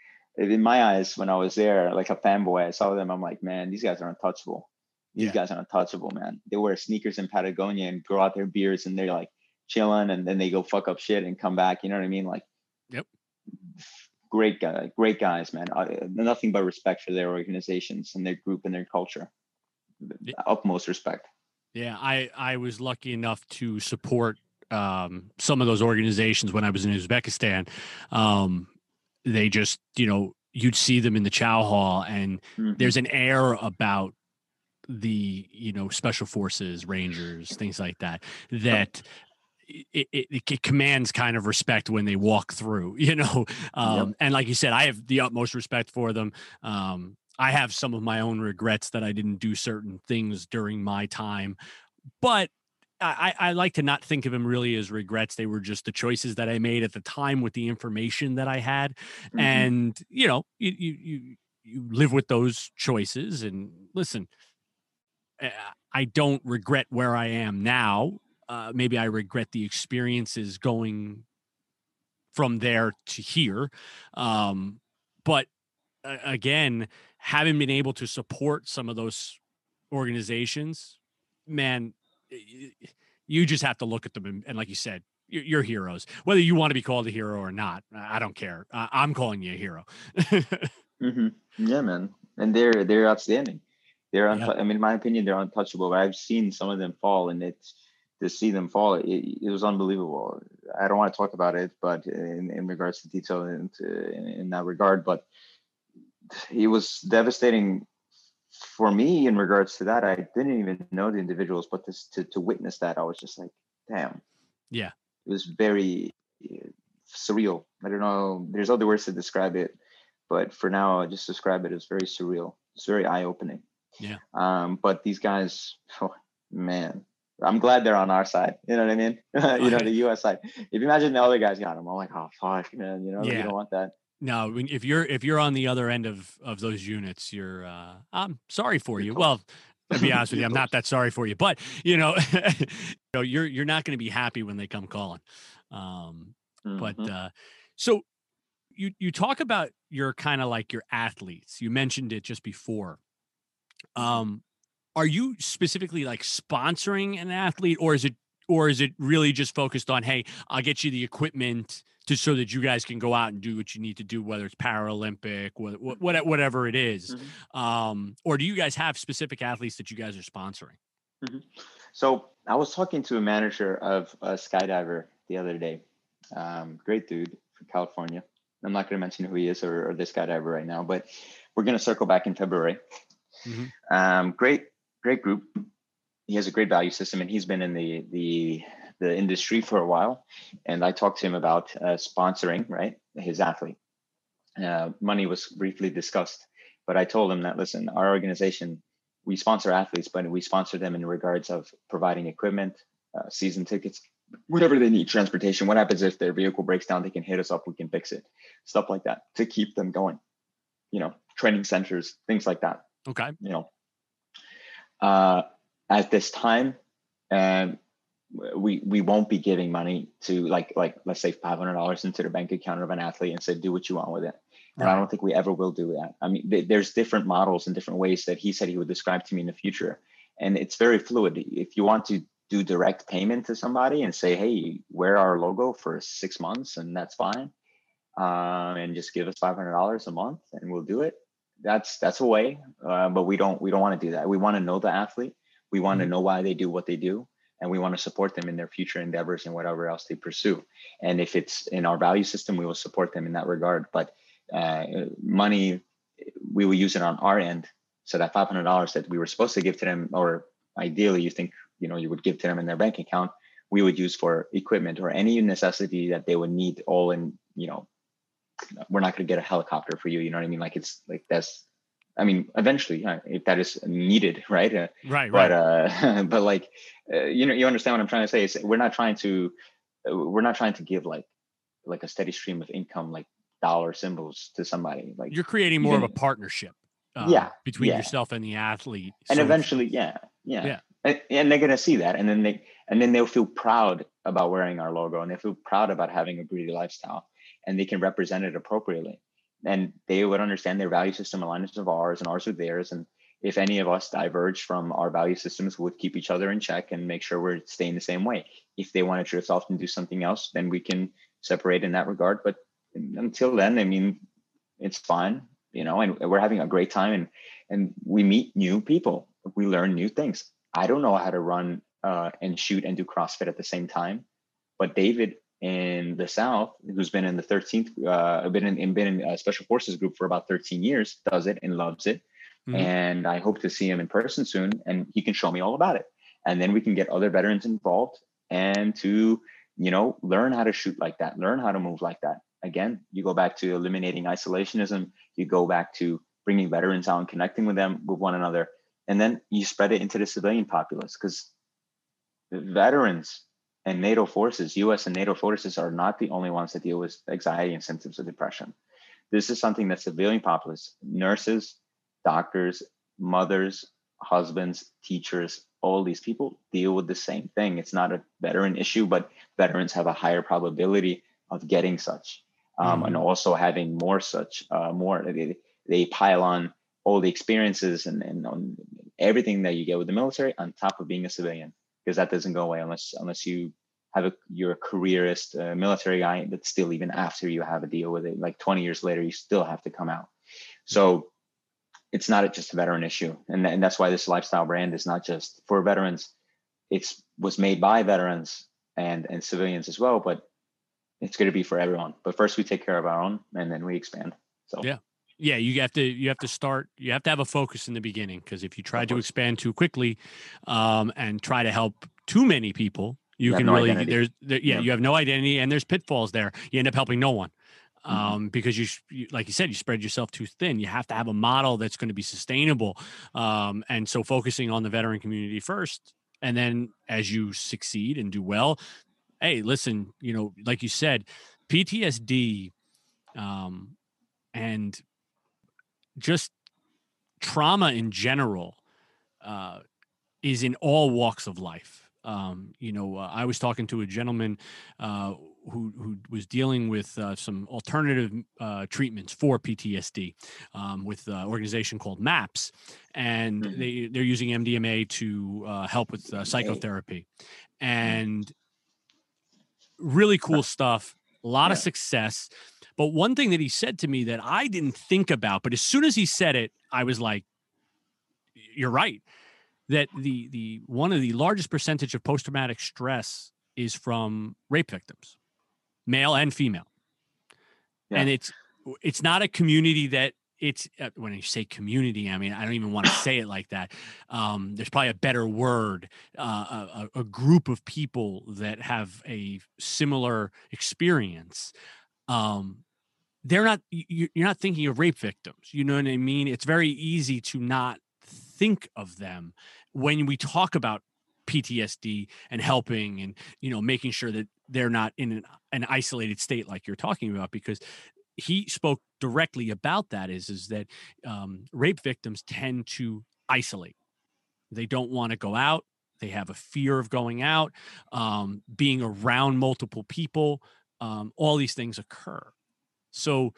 in my eyes, when I was there, like a fanboy. I saw them. I'm like, man, these guys are untouchable. These yeah. guys are untouchable, man. They wear sneakers in Patagonia and grow out their beards, and they're like chilling, and then they go fuck up shit and come back. You know what I mean? Like, yep. Great guy, great guys, man. Uh, nothing but respect for their organizations and their group and their culture. Yeah. Utmost respect. Yeah, I I was lucky enough to support um, some of those organizations when I was in Uzbekistan. Um, they just, you know, you'd see them in the chow hall, and mm-hmm. there's an air about the, you know, special forces, rangers, things like that, that it, it, it commands kind of respect when they walk through, you know? Um, yep. And like you said, I have the utmost respect for them. Um, I have some of my own regrets that I didn't do certain things during my time, but I, I like to not think of them really as regrets. They were just the choices that I made at the time with the information that I had. Mm-hmm. And, you know, you, you, you, you live with those choices, and listen, I don't regret where I am now. Uh, maybe I regret the experiences going from there to here. Um, but uh, again, having been able to support some of those organizations, man, you just have to look at them. And, and like you said, you're, you're heroes, whether you want to be called a hero or not. I don't care. Uh, I'm calling you a hero. mm-hmm. Yeah, man. And they're, they're outstanding. They're, unt- yeah. I mean, in my opinion, they're untouchable, but I've seen some of them fall, and it's, to see them fall, it, it was unbelievable. I don't want to talk about it, but in, in regards to detail in, in, in that regard, but it was devastating for me in regards to that. I didn't even know the individuals, but this, to, to witness that, I was just like, damn. Yeah. It was very surreal. I don't know. There's other words to describe it, but for now, I just describe it as very surreal. It's very eye-opening. Yeah. Um, but these guys, oh, man, I'm glad they're on our side. You know what I mean? you know, the U S side. If you imagine the other guys got them, I'm like, oh fuck, man. You know, yeah. you don't want that. No, if you're if you're on the other end of of those units, you're uh, I'm sorry for You're you. cool. Well, to be honest with you, I'm cool. not that sorry for you, but you know, you know, you're you're not going to be happy when they come calling. Um, Mm-hmm. But uh, so you you talk about your kind of like your athletes. You mentioned it just before. Um, are you specifically like sponsoring an athlete, or is it or is it really just focused on, hey, I'll get you the equipment to so that you guys can go out and do what you need to do, whether it's Paralympic, whatever, whatever it is. Mm-hmm. Um, or do you guys have specific athletes that you guys are sponsoring? Mm-hmm. So I was talking to a manager of a skydiver the other day. Um, great dude from California. I'm not going to mention who he is or, or this skydiver right now, but we're going to circle back in February. Mm-hmm. Um, great, great group. He has a great value system, and he's been in the the the industry for a while. And I talked to him about uh, sponsoring, right, his athlete. Uh, money was briefly discussed, but I told him that, listen, our organization, we sponsor athletes, but we sponsor them in regards of providing equipment, uh, season tickets, whatever they need, transportation. What happens if their vehicle breaks down? They can hit us up, we can fix it, stuff like that to keep them going. You know, training centers, things like that. Okay. You know, uh, at this time, um, we we won't be giving money to like like let's say five hundred dollars into the bank account of an athlete and say do what you want with it. And right. I don't think we ever will do that. I mean, th- there's different models and different ways that he said he would describe to me in the future, and it's very fluid. If you want to do direct payment to somebody and say, hey, wear our logo for six months and that's fine, um, and just give us five hundred dollars a month and we'll do it. That's that's a way, uh, but we don't we don't want to do that. We want to know the athlete. We want mm-hmm. to know why they do what they do. And we want to support them in their future endeavors and whatever else they pursue. And if it's in our value system, we will support them in that regard. But uh, money, we will use it on our end. So that five hundred dollars that we were supposed to give to them, or ideally you think, you know, you would give to them in their bank account, we would use for equipment or any necessity that they would need all in, you know, we're not going to get a helicopter for you. You know what I mean? Like it's like that's, I mean, eventually, yeah, if that is needed, right? Uh, right, but, right. Uh, but like, uh, you know, you understand what I'm trying to say. Is we're not trying to, uh, we're not trying to give like, like a steady stream of income, like dollar symbols to somebody. Like you're creating more even, of a partnership, uh, yeah, between yeah. yourself and the athlete, and so eventually, yeah, yeah, yeah, and, and they're gonna see that, and then they, and then they'll feel proud about wearing our logo, and they feel proud about having a greedy lifestyle, and they can represent it appropriately. And they would understand their value system aligns with ours and ours with theirs. And if any of us diverge from our value systems, we'll keep each other in check and make sure we're staying the same way. If they want to drift off and do something else, then we can separate in that regard. But until then, I mean, it's fine, you know, and we're having a great time, and, and we meet new people. We learn new things. I don't know how to run uh, and shoot and do CrossFit at the same time, but David in the South, who's been in the thirteenth, uh, been in, been in a special forces group for about thirteen years, does it and loves it. Mm-hmm. And I hope to see him in person soon, and he can show me all about it. And then we can get other veterans involved and to, you know, learn how to shoot like that, learn how to move like that. Again, you go back to eliminating isolationism. You go back to bringing veterans out and connecting with them, with one another. And then you spread it into the civilian populace, because veterans and NATO forces, U S and NATO forces, are not the only ones that deal with anxiety and symptoms of depression. This is something that civilian populace, nurses, doctors, mothers, husbands, teachers, all these people deal with the same thing. It's not a veteran issue, but veterans have a higher probability of getting such, um, mm-hmm. and also having more such, uh, more, they, they pile on all the experiences and, and on everything that you get with the military on top of being a civilian. Because that doesn't go away unless unless you have a you're a careerist uh, military guy. But still, even after you have a deal with it, like twenty years later, you still have to come out. So it's not just a veteran issue, and and that's why this lifestyle brand is not just for veterans. it's was made by veterans and and civilians as well, but it's going to be for everyone. But first we take care of our own, and then we expand. So yeah. Yeah, you have to you have to start. You have to have a focus in the beginning, because if you try to expand too quickly, um, and try to help too many people, you, you can no really identity. there's there, yeah, yeah you have no identity, and there's pitfalls there. You end up helping no one, um, mm-hmm. because you, you like you said, you spread yourself too thin. You have to have a model that's going to be sustainable, um, and so focusing on the veteran community first, and then as you succeed and do well, hey, listen, you know, like you said, P T S D, um, and just trauma in general uh, is in all walks of life. Um, you know, uh, I was talking to a gentleman uh, who who was dealing with uh, some alternative uh, treatments for P T S D um, with an organization called MAPS, and mm-hmm. they they're using M D M A to uh, help with uh, psychotherapy, and really cool stuff. A lot yeah. of success. But one thing that he said to me that I didn't think about, but as soon as he said it, I was like, you're right. That the the one of the largest percentage of post-traumatic stress is from rape victims, male and female. Yeah. And it's it's not a community that it's uh, when you say community, I mean, I don't even want to say it like that. Um, there's probably a better word, uh, a, a group of people that have a similar experience. Um, they're not, you're not thinking of rape victims. You know what I mean? It's very easy to not think of them when we talk about P T S D and helping and, you know, making sure that they're not in an, an isolated state like you're talking about, because he spoke directly about that is, is that um, rape victims tend to isolate. They don't want to go out. They have a fear of going out, um, being around multiple people. Um, all these things occur. So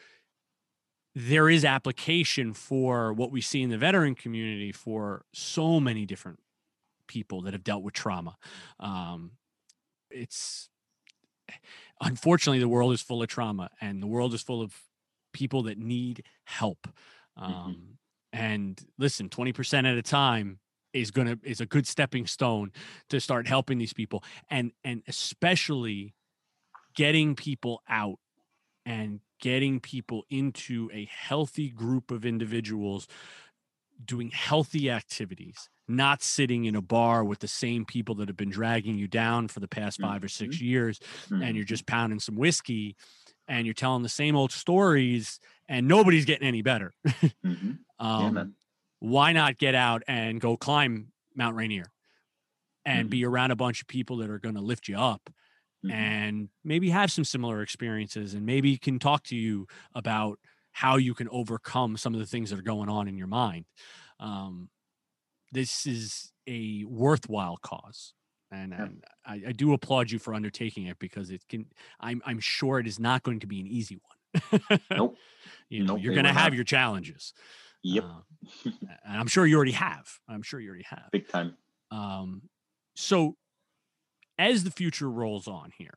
there is application for what we see in the veteran community for so many different people that have dealt with trauma. Um, it's unfortunately, the world is full of trauma, and the world is full of people that need help. Um, mm-hmm. And listen, twenty percent at a time is going to, is a good stepping stone to start helping these people. And, and especially getting people out and getting people into a healthy group of individuals doing healthy activities, not sitting in a bar with the same people that have been dragging you down for the past five mm-hmm. or six years. Mm-hmm. And you're just pounding some whiskey and you're telling the same old stories and nobody's getting any better. mm-hmm. um, yeah, why not get out and go climb Mount Rainier and mm-hmm. be around a bunch of people that are going to lift you up? Mm-hmm. And maybe have some similar experiences, and maybe can talk to you about how you can overcome some of the things that are going on in your mind. Um, this is a worthwhile cause, and, yeah. and I, I do applaud you for undertaking it, because it can. I'm I'm sure it is not going to be an easy one. Nope. You know, nope, you're going to have not. your challenges. Yep. Uh, and I'm sure you already have. I'm sure you already have. Big time. Um, so. As the future rolls on here,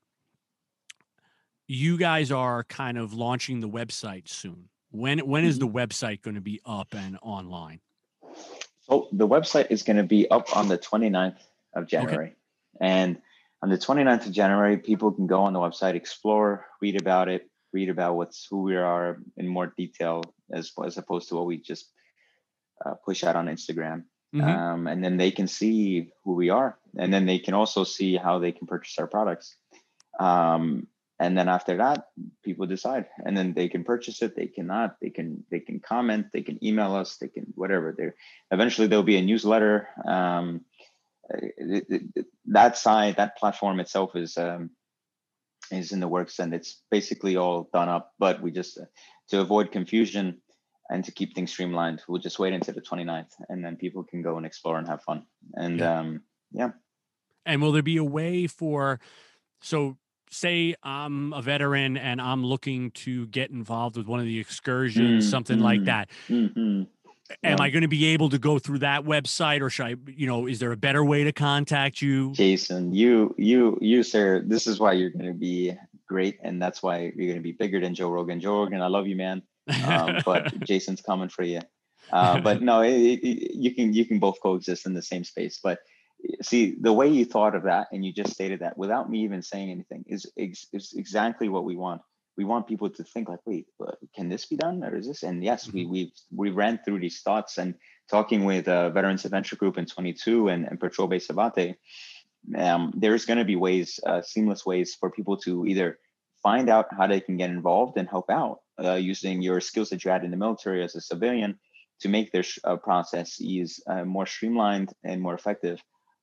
you guys are kind of launching the website soon. When when is the website going to be up and online? So the website is going to be up on the twenty-ninth of January. Okay. And on the twenty-ninth of January, people can go on the website, explore, read about it, read about what's who we are in more detail, as, as opposed to what we just uh, push out on Instagram. Mm-hmm. Um, and then they can see who we are, and then they can also see how they can purchase our products. Um, and then after that, people decide, and then they can purchase it. They cannot. They can. They can comment. They can email us. They can whatever. There. Eventually, there'll be a newsletter. Um, it, it, it, that side, that platform itself is um, is in the works, and it's basically all done up. But we just uh, to avoid confusion. And to keep things streamlined, we'll just wait until the twenty-ninth, and then people can go and explore and have fun. And yeah. um, yeah. And will there be a way for, so say I'm a veteran and I'm looking to get involved with one of the excursions, mm-hmm. something like that. Mm-hmm. Am yeah. I going to be able to go through that website, or should I, you know, is there a better way to contact you? Jason, you, you, you, sir, this is why you're going to be great. And that's why you're going to be bigger than Joe Rogan. Joe Rogan, I love you, man. um, but Jason's coming for you. Uh, but no, it, it, you can you can both coexist in the same space. But see, the way you thought of that and you just stated that without me even saying anything is, is, is exactly what we want. We want people to think like, wait, can this be done, or is this? And yes, we we we ran through these thoughts, and talking with uh, Veterans Adventure Group in twenty-two and, and Patrol Base Abate, um, there's going to be ways, uh, seamless ways for people to either find out how they can get involved and help out uh, using your skills that you had in the military as a civilian to make their uh, processes uh, more streamlined and more effective.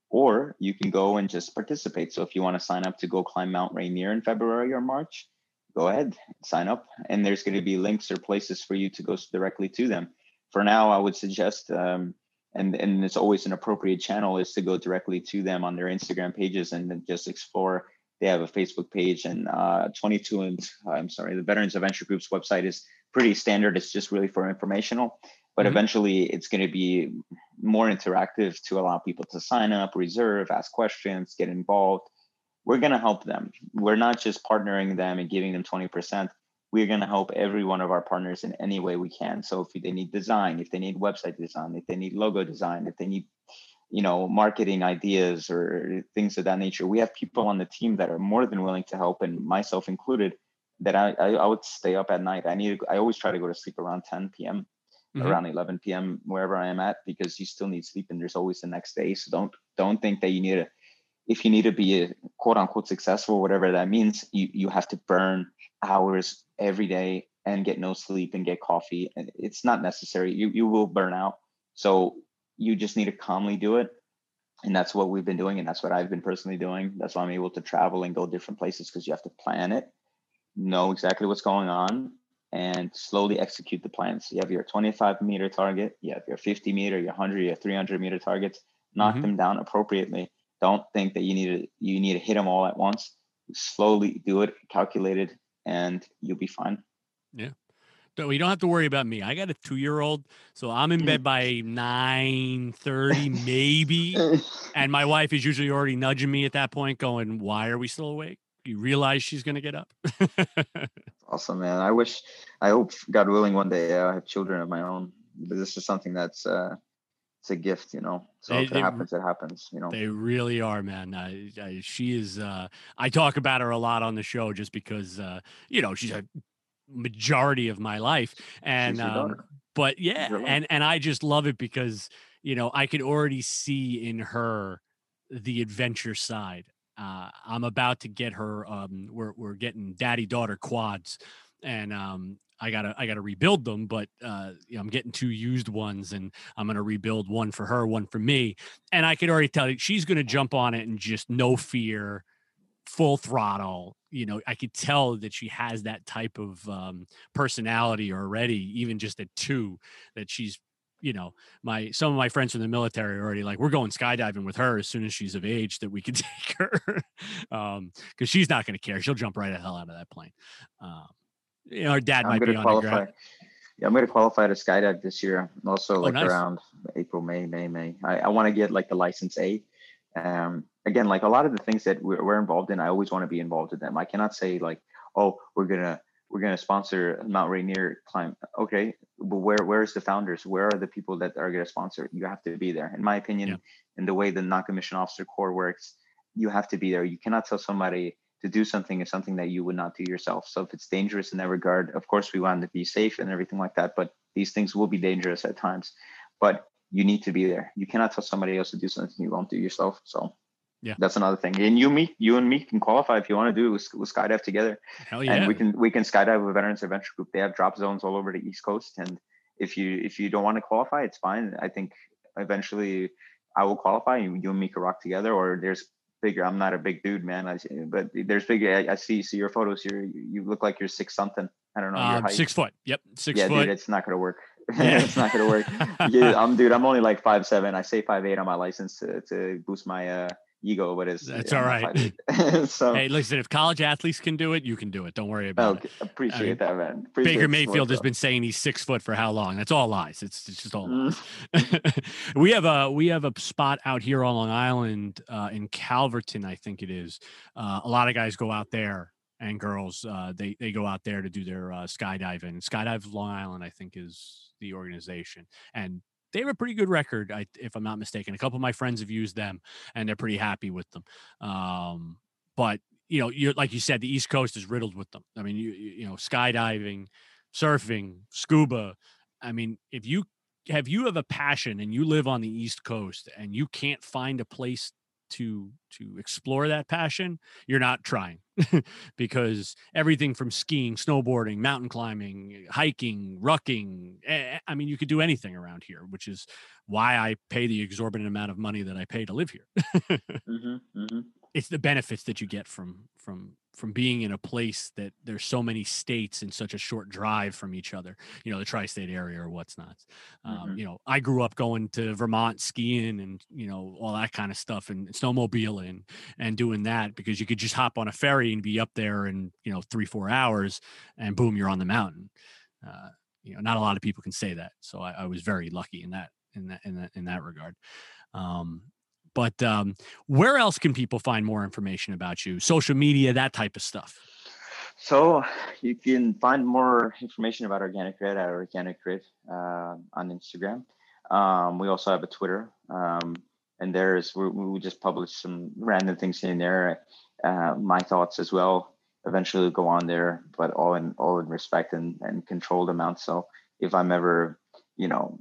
Or you can go and just participate. So if you want to sign up to go climb Mount Rainier in February or March, go ahead, sign up. And there's going to be links or places for you to go directly to them. For now, I would suggest, um, and, and it's always an appropriate channel, is to go directly to them on their Instagram pages and then just explore. They have a Facebook page, and uh, twenty-two and I'm sorry, the Veterans Adventure Group's website is pretty standard. It's just really for informational, but mm-hmm. eventually it's going to be more interactive to allow people to sign up, reserve, ask questions, get involved. We're going to help them. We're not just partnering them and giving them twenty percent. We're going to help every one of our partners in any way we can. So if they need design, if they need website design, if they need logo design, if they need, you know, marketing ideas or things of that nature, we have people on the team that are more than willing to help, and myself included, that I, I, I would stay up at night. I need, I always try to go to sleep around ten p.m., mm-hmm. around eleven p.m., wherever I am at, because you still need sleep and there's always the next day. So don't, don't think that you need to, if you need to be a quote unquote successful, whatever that means, you, you have to burn hours every day and get no sleep and get coffee. And it's not necessary. You, you will burn out. So you just need to calmly do it. And that's what we've been doing. And that's what I've been personally doing. That's why I'm able to travel and go different places, because you have to plan it, know exactly what's going on, and slowly execute the plans. You have your twenty-five meter target, you have your fifty meter, your one hundred, your three hundred meter targets, knock mm-hmm. them down appropriately. Don't think that you need to, you need to hit them all at once. Slowly do it, calculated, and you'll be fine. Yeah. So you don't have to worry about me. I got a two-year-old, so I'm in bed by nine thirty maybe, and my wife is usually already nudging me at that point going, why are we still awake? You realize she's going to get up? Awesome, man. I wish, I hope, God willing, one day I have children of my own. But this is something that's, uh, it's a gift, you know. So they, if it they, happens, it happens, you know. They really are, man. I, I, she is, uh, I talk about her a lot on the show just because, uh, you know, she's a majority of my life. And, um, but yeah, and, and I just love it because, you know, I could already see in her the adventure side. Uh, I'm about to get her, um, we're, we're getting daddy daughter quads, and, um, I gotta, I gotta rebuild them, but, uh, you know, I'm getting two used ones, and I'm going to rebuild one for her, one for me. And I could already tell you, she's going to jump on it and just no fear, full throttle. You know, I could tell that she has that type of, um, personality already, even just at two, that she's, you know, my, some of my friends from the military are already like, we're going skydiving with her as soon as she's of age that we can take her. um, cause she's not going to care. She'll jump right the hell out of that plane. Um, you know, her dad I'm might be on qualify. the ground. Yeah, I'm going to qualify to skydive this year. Also, like oh, nice. around April, May, May, May. I, I want to get like the license A. Um, again, like a lot of the things that we're, we're involved in, I always want to be involved in them. I cannot say like, oh, we're gonna we're gonna sponsor Mount Rainier climb. Okay, but where where's the founders? Where are the people that are gonna sponsor? You have to be there. In my opinion, yeah. in the way the non-commissioned officer corps works, you have to be there. You cannot tell somebody to do something is something that you would not do yourself. So if it's dangerous in that regard, of course we want to be safe and everything like that, but these things will be dangerous at times. But you need to be there. You cannot tell somebody else to do something you won't do yourself. So yeah, that's another thing. And you, me, you and me can qualify if you want to do. We'll, we'll skydive together. Hell yeah. And we can we can skydive with Veterans Adventure Group. They have drop zones all over the East Coast. And if you if you don't want to qualify, it's fine. I think eventually I will qualify. You, you and me can rock together. Or there's bigger. I'm not a big dude, man. I, but there's bigger. I, I see see your photos. You you look like you're six something. I don't know. Your um, height. Six foot. Yep, six yeah, foot. Dude, it's not gonna work. It's not gonna work. Yeah, I'm dude. I'm only like five seven. I say five eight on my license to to boost my uh. ego, but it's that's yeah, all right. So hey, listen, if college athletes can do it, you can do it. Don't worry about okay. it. Appreciate I mean, that, man. Appreciate Baker Mayfield has been saying he's six foot for how long? That's all lies. It's, it's just all lies. we have a we have a spot out here on Long Island uh, in Calverton, I think it is. Uh, a lot of guys go out there, and girls uh, they they go out there to do their uh, skydiving. Skydive Long Island, I think, is the organization, and they have a pretty good record, I, if I'm not mistaken. A couple of my friends have used them, and they're pretty happy with them. Um, but you know, you're like you said, the East Coast is riddled with them. I mean, you you know, skydiving, surfing, scuba. I mean, if you have you have a passion and you live on the East Coast and you can't find a place to to explore that passion, you're not trying. Because everything from skiing, snowboarding, mountain climbing, hiking, rucking, I mean, you could do anything around here, which is why I pay the exorbitant amount of money that I pay to live here. mm-hmm, mm-hmm. It's the benefits that you get from from from being in a place that there's so many states in such a short drive from each other, you know, the tri-state area or what's not. Um, Mm-hmm. You know, I grew up going to Vermont skiing and, you know, all that kind of stuff, and snowmobiling and doing that, because you could just hop on a ferry and be up there in, you know, three, four hours and boom, you're on the mountain. Uh, you know, not a lot of people can say that. So I, I was very lucky in that, in that, in that, in that regard. Um, But um, where else can people find more information about you? Social media, that type of stuff. So you can find more information about Organic Grit at Organic Grit uh, on Instagram. Um, we also have a Twitter, um, and there's we, we just publish some random things in there. Uh, my thoughts as well. Eventually go on there, but all in all in respect and, and controlled amount. So if I'm ever, you know.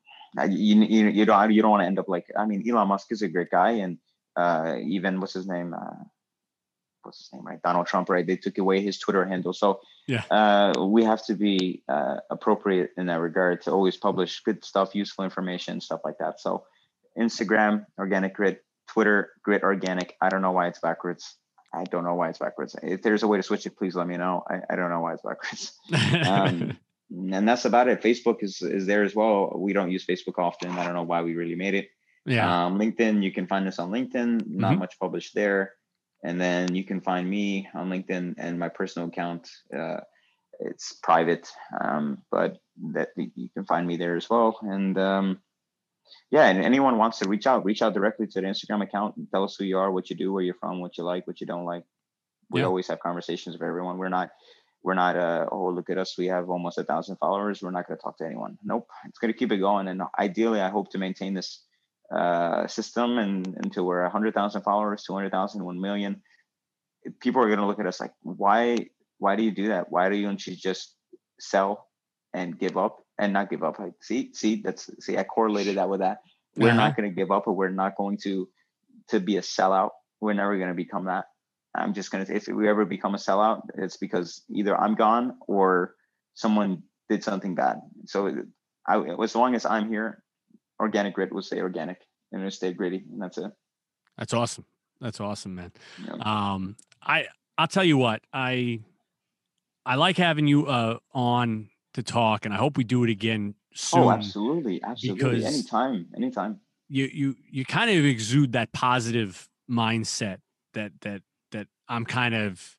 You, you you don't you don't want to end up like, I mean, Elon Musk is a great guy, and uh, even what's his name uh, what's his name right Donald Trump, right? They took away his Twitter handle, so yeah, uh, we have to be uh, appropriate in that regard to always publish good stuff, useful information, stuff like that. So Instagram, Organic Grit, Twitter, Grit Organic. I don't know why it's backwards. I don't know why it's backwards. If there's a way to switch it, please let me know. I, I don't know why it's backwards. Um, and that's about it. Facebook is is there as well. We don't use Facebook often. I don't know why we really made it. Yeah. Um, LinkedIn, you can find us on LinkedIn. Not Mm-hmm. much published there. And then you can find me on LinkedIn, and my personal account. Uh, it's private, um, but that you can find me there as well. And um, yeah, and anyone wants to reach out, reach out directly to the Instagram account and tell us who you are, what you do, where you're from, what you like, what you don't like. We Yeah. always have conversations with everyone. We're not. We're not, uh, oh, look at us. We have almost a thousand followers. We're not going to talk to anyone. Nope. It's going to keep it going. And ideally, I hope to maintain this uh, system and until we're one hundred thousand followers, two hundred thousand, one million. People are going to look at us like, why, why do you do that? Why don't you just sell and give up and not give up? Like, see, see, that's, see, I correlated that with that. We're Uh-huh. not going to give up, but we're not going to, to be a sellout. We're never going to become that. I'm just going to, if we ever become a sellout, it's because either I'm gone or someone did something bad. So I, as long as I'm here, Organic Grit will stay organic and it'll stay gritty, and that's it. That's awesome. That's awesome, man. Yeah. Um, I, I'll tell you what, I, I like having you uh, on to talk, and I hope we do it again soon. Oh, absolutely. Absolutely. Because anytime, anytime. You, you, you kind of exude that positive mindset that, that, that I'm kind of,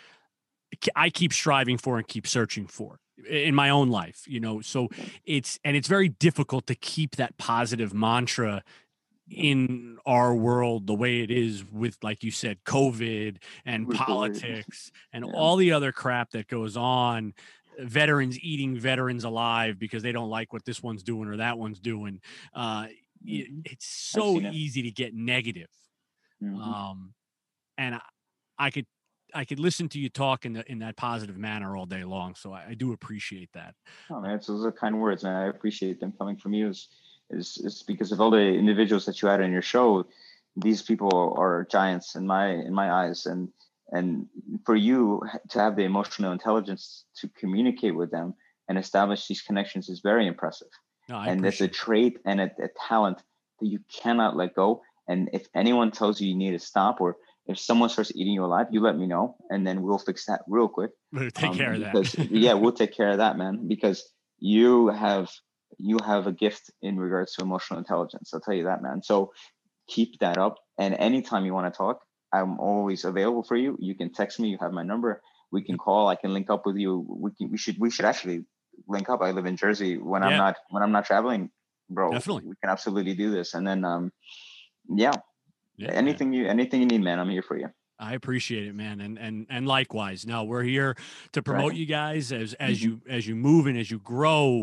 I keep striving for and keep searching for in my own life, you know, so it's, and it's very difficult to keep that positive mantra in our world the way it is with, like you said, COVID and With politics and Yeah. all the other crap that goes on, veterans eating veterans alive because they don't like what this one's doing or that one's doing. Uh, it, it's so seen it. easy to get negative. Mhm. Um, and I, I could, I could listen to you talk in the, in that positive manner all day long. So I, I do appreciate that. Oh man, those are kind words, and I appreciate them coming from you. Is is is because of all the individuals that you had in your show. These people are giants in my in my eyes, and and for you to have the emotional intelligence to communicate with them and establish these connections is very impressive. No, I And it's a appreciate it. trait and a, a talent that you cannot let go. And if anyone tells you you need to stop, or if someone starts eating you alive, you let me know, and then we'll fix that real quick. Take Um, care of that. because, yeah, we'll take care of that, man. Because you have you have a gift in regards to emotional intelligence. I'll tell you that, man. So keep that up. And anytime you want to talk, I'm always available for you. You can text me. You have my number. We can call. I can link up with you. We can. We should. We should actually link up. I live in Jersey. When Yeah. I'm not when I'm not traveling, bro, Definitely. we can absolutely do this. And then, um, yeah, Yeah, anything you anything you need, man, I'm here for you. I appreciate it, man. And, and, and likewise, no, we're here to promote Right. you guys as, as Mhm. you, as you move and as you grow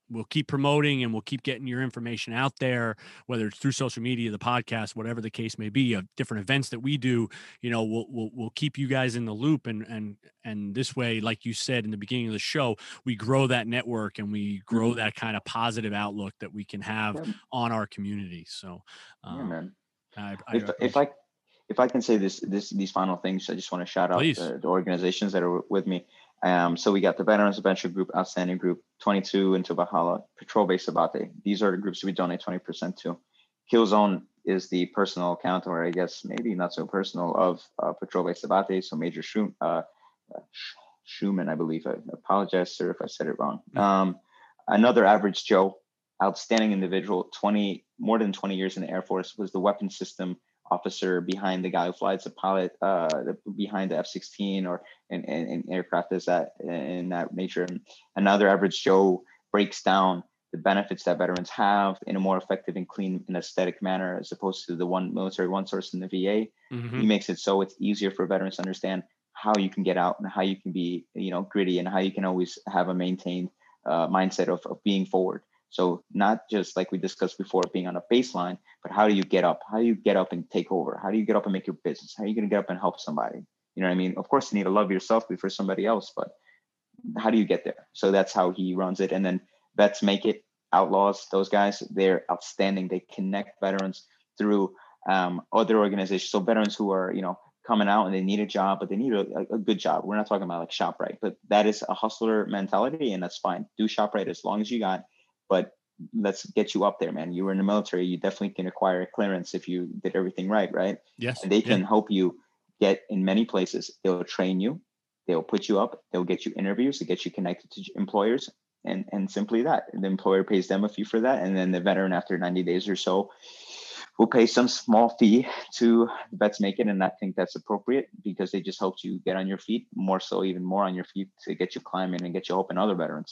we'll keep promoting and we'll keep getting your information out there, whether it's through social media, the podcast, whatever the case may be, of different events that we do. You know, we'll we'll we'll keep you guys in the loop, and and and this way, like you said in the beginning of the show, we grow that network and we grow that kind of positive outlook that we can have yeah. on our community. So, um, yeah, man. I, I if if I if I can say this this these final things, I just want to shout out the, the organizations that are with me. Um, so we got the Veterans Adventure Group, Outstanding Group, twenty-two into Valhalla, Patrol Base Abate. These are the groups we donate twenty percent to. Killzone is the personal account, or I guess maybe not so personal, of uh, Patrol Base Abate. So Major Schum, uh, Schumann, I believe. I apologize, sir, if I said it wrong. Um, another average Joe, outstanding individual, twenty more than twenty years in the Air Force, was the weapon system officer behind the guy who flies the pilot, uh, the, behind the F sixteen or in, in, in aircraft is that in that nature. And another average Joe breaks down the benefits that veterans have in a more effective and clean and aesthetic manner, as opposed to the one military one source in the V A. Mm-hmm. He makes it so it's easier for veterans to understand how you can get out and how you can be, you know, gritty, and how you can always have a maintained uh, mindset of, of being forward. So not just like we discussed before, being on a baseline, but how do you get up? How do you get up and take over? How do you get up and make your business? How are you going to get up and help somebody? You know what I mean? Of course, you need to love yourself before somebody else, but how do you get there? So that's how he runs it. And then Vets Make It, Outlaws, those guys, they're outstanding. They connect veterans through um, other organizations. So veterans who are, you know, coming out and they need a job, but they need a, a good job. We're not talking about like ShopRite, but that is a hustler mentality, and that's fine. Do ShopRite as long as you got. But let's get you up there, man. You were in the military. You definitely can acquire a clearance if you did everything right, right? Yes. And they can yeah. help you get in many places. They'll train you. They'll put you up. They'll get you interviews to get you connected to employers. And and simply that. And the employer pays them a fee for that. And then the veteran, after ninety days or so, will pay some small fee to Vets Make It. And I think that's appropriate, because they just helped you get on your feet, more so, even more on your feet, to get you climbing and get you helping other veterans.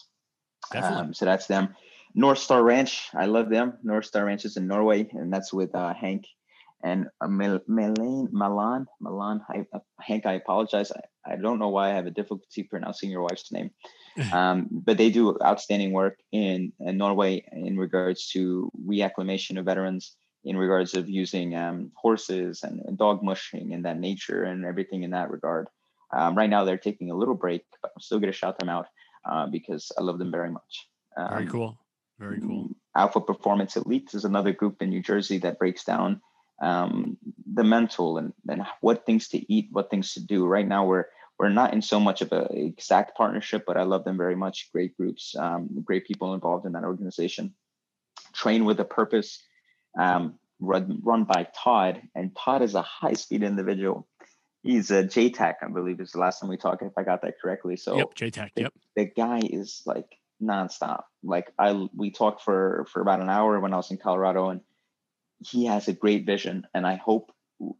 Um, so that's them. North Star Ranch, I love them. North Star Ranch is in Norway, and that's with uh, Hank and uh, Mel- Melan, Milan, Milan. I, uh, Hank, I apologize. I, I don't know why I have a difficulty pronouncing your wife's name, um, but they do outstanding work in, in Norway in regards to reacclimation of veterans, in regards of using um, horses and, and dog mushing and that nature and everything in that regard. Um, right now, they're taking a little break, but I'm still going to shout them out uh, because I love them very much. Um, very cool. Very cool. Alpha Performance Elite is another group in New Jersey that breaks down um, the mental and, and what things to eat, what things to do. Right now, we're we're not in so much of an exact partnership, but I love them very much. Great groups, um, great people involved in that organization. Train with a Purpose, um, run, run by Todd. And Todd is a high-speed individual. He's a J TAC, I believe is the last time we talked, if I got that correctly. So yep, J TAC, the, yep. The guy is like nonstop. Like I, we talked for, for about an hour when I was in Colorado, and he has a great vision. And I hope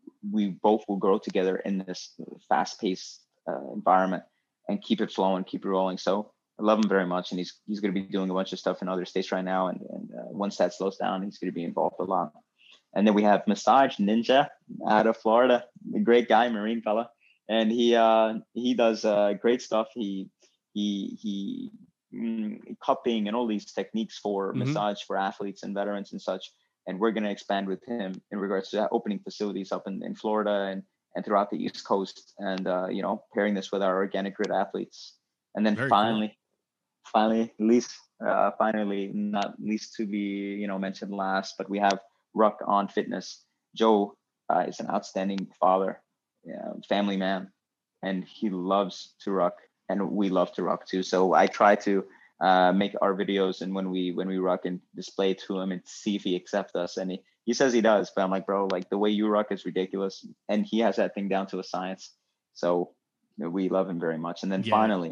we both will grow together in this fast paced uh, environment and keep it flowing, keep it rolling. So I love him very much. And he's, he's going to be doing a bunch of stuff in other states right now. And, and uh, once that slows down, he's going to be involved a lot. And then we have Massage Ninja out of Florida, a great guy, Marine fella. And he, uh, he does uh, great stuff. He, he, he, Mm, cupping and all these techniques for mm-hmm. massage for athletes and veterans and such. And we're going to expand with him in regards to that, opening facilities up in, in Florida and, and throughout the East Coast. And, uh, you know, pairing this with our Organic Grid athletes. And then Very finally, cool. finally, least, uh, finally, not least to be, you know, mentioned last, but we have Ruck on Fitness. Joe uh, is an outstanding father, you know, family man, and he loves to ruck. And we love to ruck too. So I try to uh, make our videos, and when we when we ruck, and display it to him and see if he accepts us. And he, he says he does, but I'm like, bro, like the way you ruck is ridiculous. And he has that thing down to a science. So you know, we love him very much. And then yeah. finally,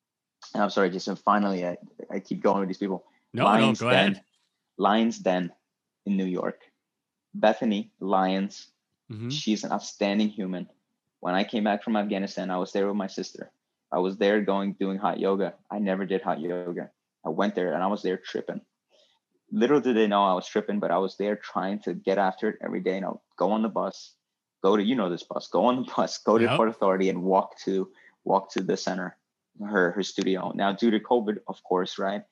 and I'm sorry, Jason, finally, I, I keep going with these people. No, Lions no, go Den, ahead. Lions Den in New York. Bethany Lyons, mm-hmm. she's an outstanding human. When I came back from Afghanistan, I was there with my sister. I was there going, doing hot yoga. I never did hot yoga. I went there and I was there tripping. Little did they know I was tripping, but I was there trying to get after it every day. And I'll go on the bus, go to, you know, this bus, go on the bus, go to yep. Port Authority and walk to, walk to the center, her, her studio. Now, due to COVID, of course, right?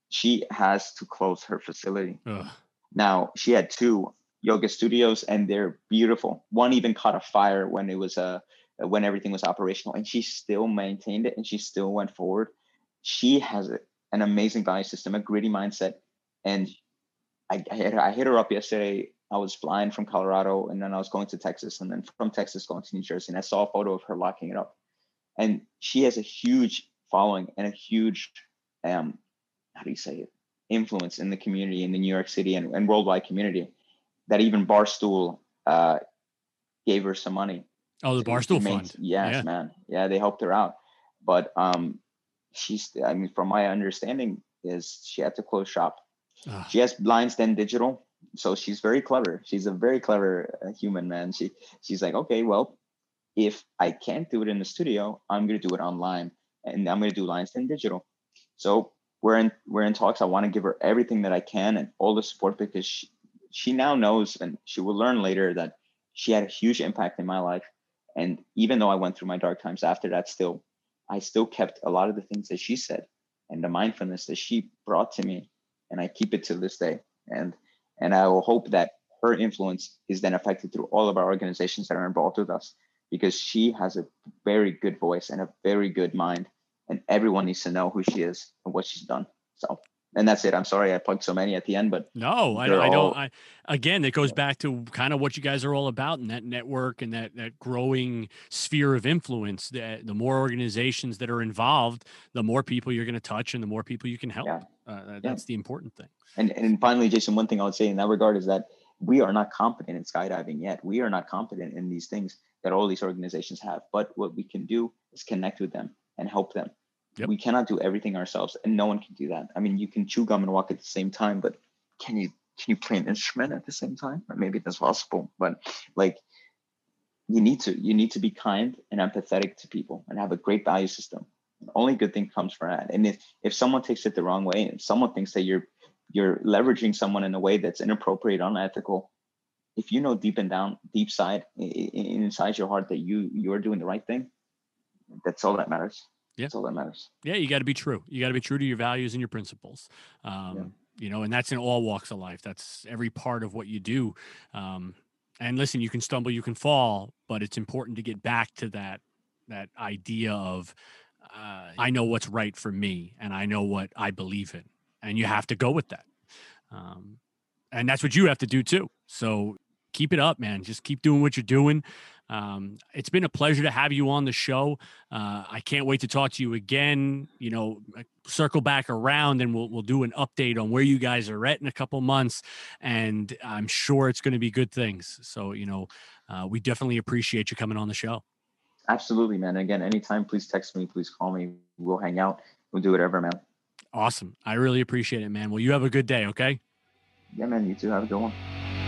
she has to close her facility. Ugh. Now, she had two yoga studios, and they're beautiful. One even caught a fire when it was uh, when everything was operational, and she still maintained it, and she still went forward. She has a, an amazing value system, a gritty mindset, and I, I, hit her, I hit her up yesterday. I was flying from Colorado, and then I was going to Texas, and then from Texas going to New Jersey, and I saw a photo of her locking it up. And she has a huge following and a huge, um, how do you say it, influence in the community, in the New York City and, and worldwide community, that even Barstool uh, gave her some money. Oh, the Barstool Fund. Yes, yeah. man. Yeah, they helped her out. But um, she's, I mean, from my understanding, is she had to close shop. Ugh. She has Lion's Den Digital, so she's very clever. She's a very clever uh, human, man. She she's like, okay, well, if I can't do it in the studio, I'm gonna do it online, and I'm gonna do Lion's Den Digital. So we're in we're in talks. I want to give her everything that I can and all the support, because she, she now knows, and she will learn later, that she had a huge impact in my life. And even though I went through my dark times after that, still, I still kept a lot of the things that she said and the mindfulness that she brought to me, and I keep it to this day. And and I will hope that her influence is then affected through all of our organizations that are involved with us, because she has a very good voice and a very good mind, and everyone needs to know who she is and what she's done. So, and that's it. I'm sorry I plugged so many at the end, but no, I, I don't. I, again, it goes back to kind of what you guys are all about, and that network and that that growing sphere of influence. That the more organizations that are involved, the more people you're going to touch, and the more people you can help. Yeah. Uh, that's yeah. the important thing. And and finally, Jason, one thing I would say in that regard is that we are not competent in skydiving yet. We are not competent in these things that all these organizations have. But what we can do is connect with them and help them. Yep. We cannot do everything ourselves, and no one can do that. I mean, you can chew gum and walk at the same time, but can you can you play an instrument at the same time? Or maybe that's possible, but like you need to you need to be kind and empathetic to people and have a great value system. Only good thing comes from that. And if if someone takes it the wrong way, and someone thinks that you're you're leveraging someone in a way that's inappropriate, unethical, if you know deep and down, deep side, inside your heart that you you're doing the right thing, that's all that matters. Yeah. That's all that matters. Yeah, you got to be true. You got to be true to your values and your principles. Um, yeah. You know, and that's in all walks of life. That's every part of what you do. Um, and listen, you can stumble, you can fall, but it's important to get back to that that idea of uh, I know what's right for me, and I know what I believe in, and you have to go with that. Um, and that's what you have to do too. So keep it up, man. Just keep doing what you're doing. Um, it's been a pleasure to have you on the show. Uh, I can't wait to talk to you again, you know, circle back around, and we'll, we'll do an update on where you guys are at in a couple months. And I'm sure it's going to be good things. So, you know, uh, we definitely appreciate you coming on the show. Absolutely, man. Again, anytime, please text me, please call me. We'll hang out. We'll do whatever, man. Awesome. I really appreciate it, man. Well, you have a good day. Okay. Yeah, man. You too. Have a good one.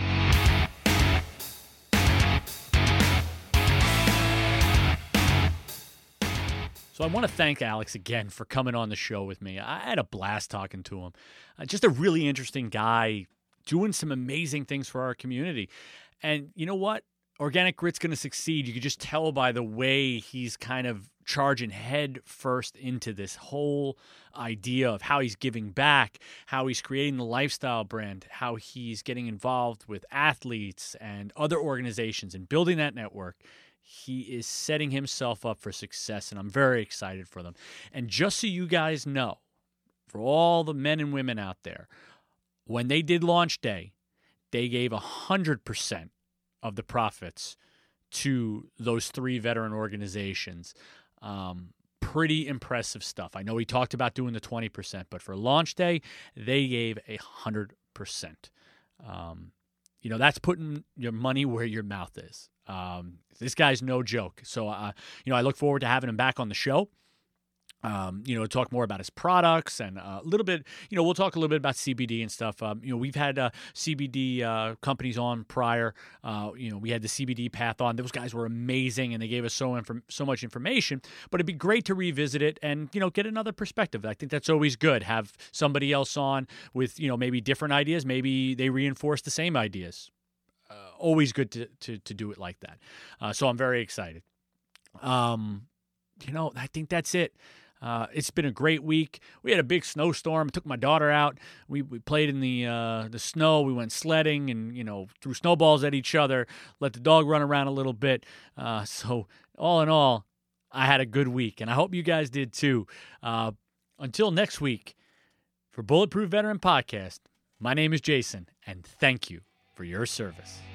So I want to thank Alex again for coming on the show with me. I had a blast talking to him. Uh, just a really interesting guy doing some amazing things for our community. And you know what? Organic Grit's going to succeed. You can just tell by the way he's kind of charging head first into this whole idea of how he's giving back, how he's creating the lifestyle brand, how he's getting involved with athletes and other organizations and building that network. He is setting himself up for success, and I'm very excited for them. And just so you guys know, for all the men and women out there, when they did launch day, they gave one hundred percent of the profits to those three veteran organizations. Um, pretty impressive stuff. I know he talked about doing the twenty percent, but for launch day, they gave one hundred percent. Um, you know, that's putting your money where your mouth is. Um, this guy's no joke. So, uh, you know, I look forward to having him back on the show. Um, you know, talk more about his products and uh, a little bit, you know, we'll talk a little bit about C B D and stuff. Um, you know, we've had uh, C B D uh, companies on prior. Uh, you know, we had the C B D Path on. Those guys were amazing, and they gave us so inf- so much information. But it'd be great to revisit it and, you know, get another perspective. I think that's always good. Have somebody else on with, you know, maybe different ideas. Maybe they reinforce the same ideas. Uh, always good to, to to do it like that. Uh, so I'm very excited. Um, you know, I think that's it. Uh, it's been a great week. We had a big snowstorm. I took my daughter out. We we played in the uh, the snow. We went sledding and, you know, threw snowballs at each other, let the dog run around a little bit. Uh, so all in all, I had a good week, and I hope you guys did too. Uh, until next week, for Bulletproof Veteran Podcast, my name is Jason, and thank you for your service.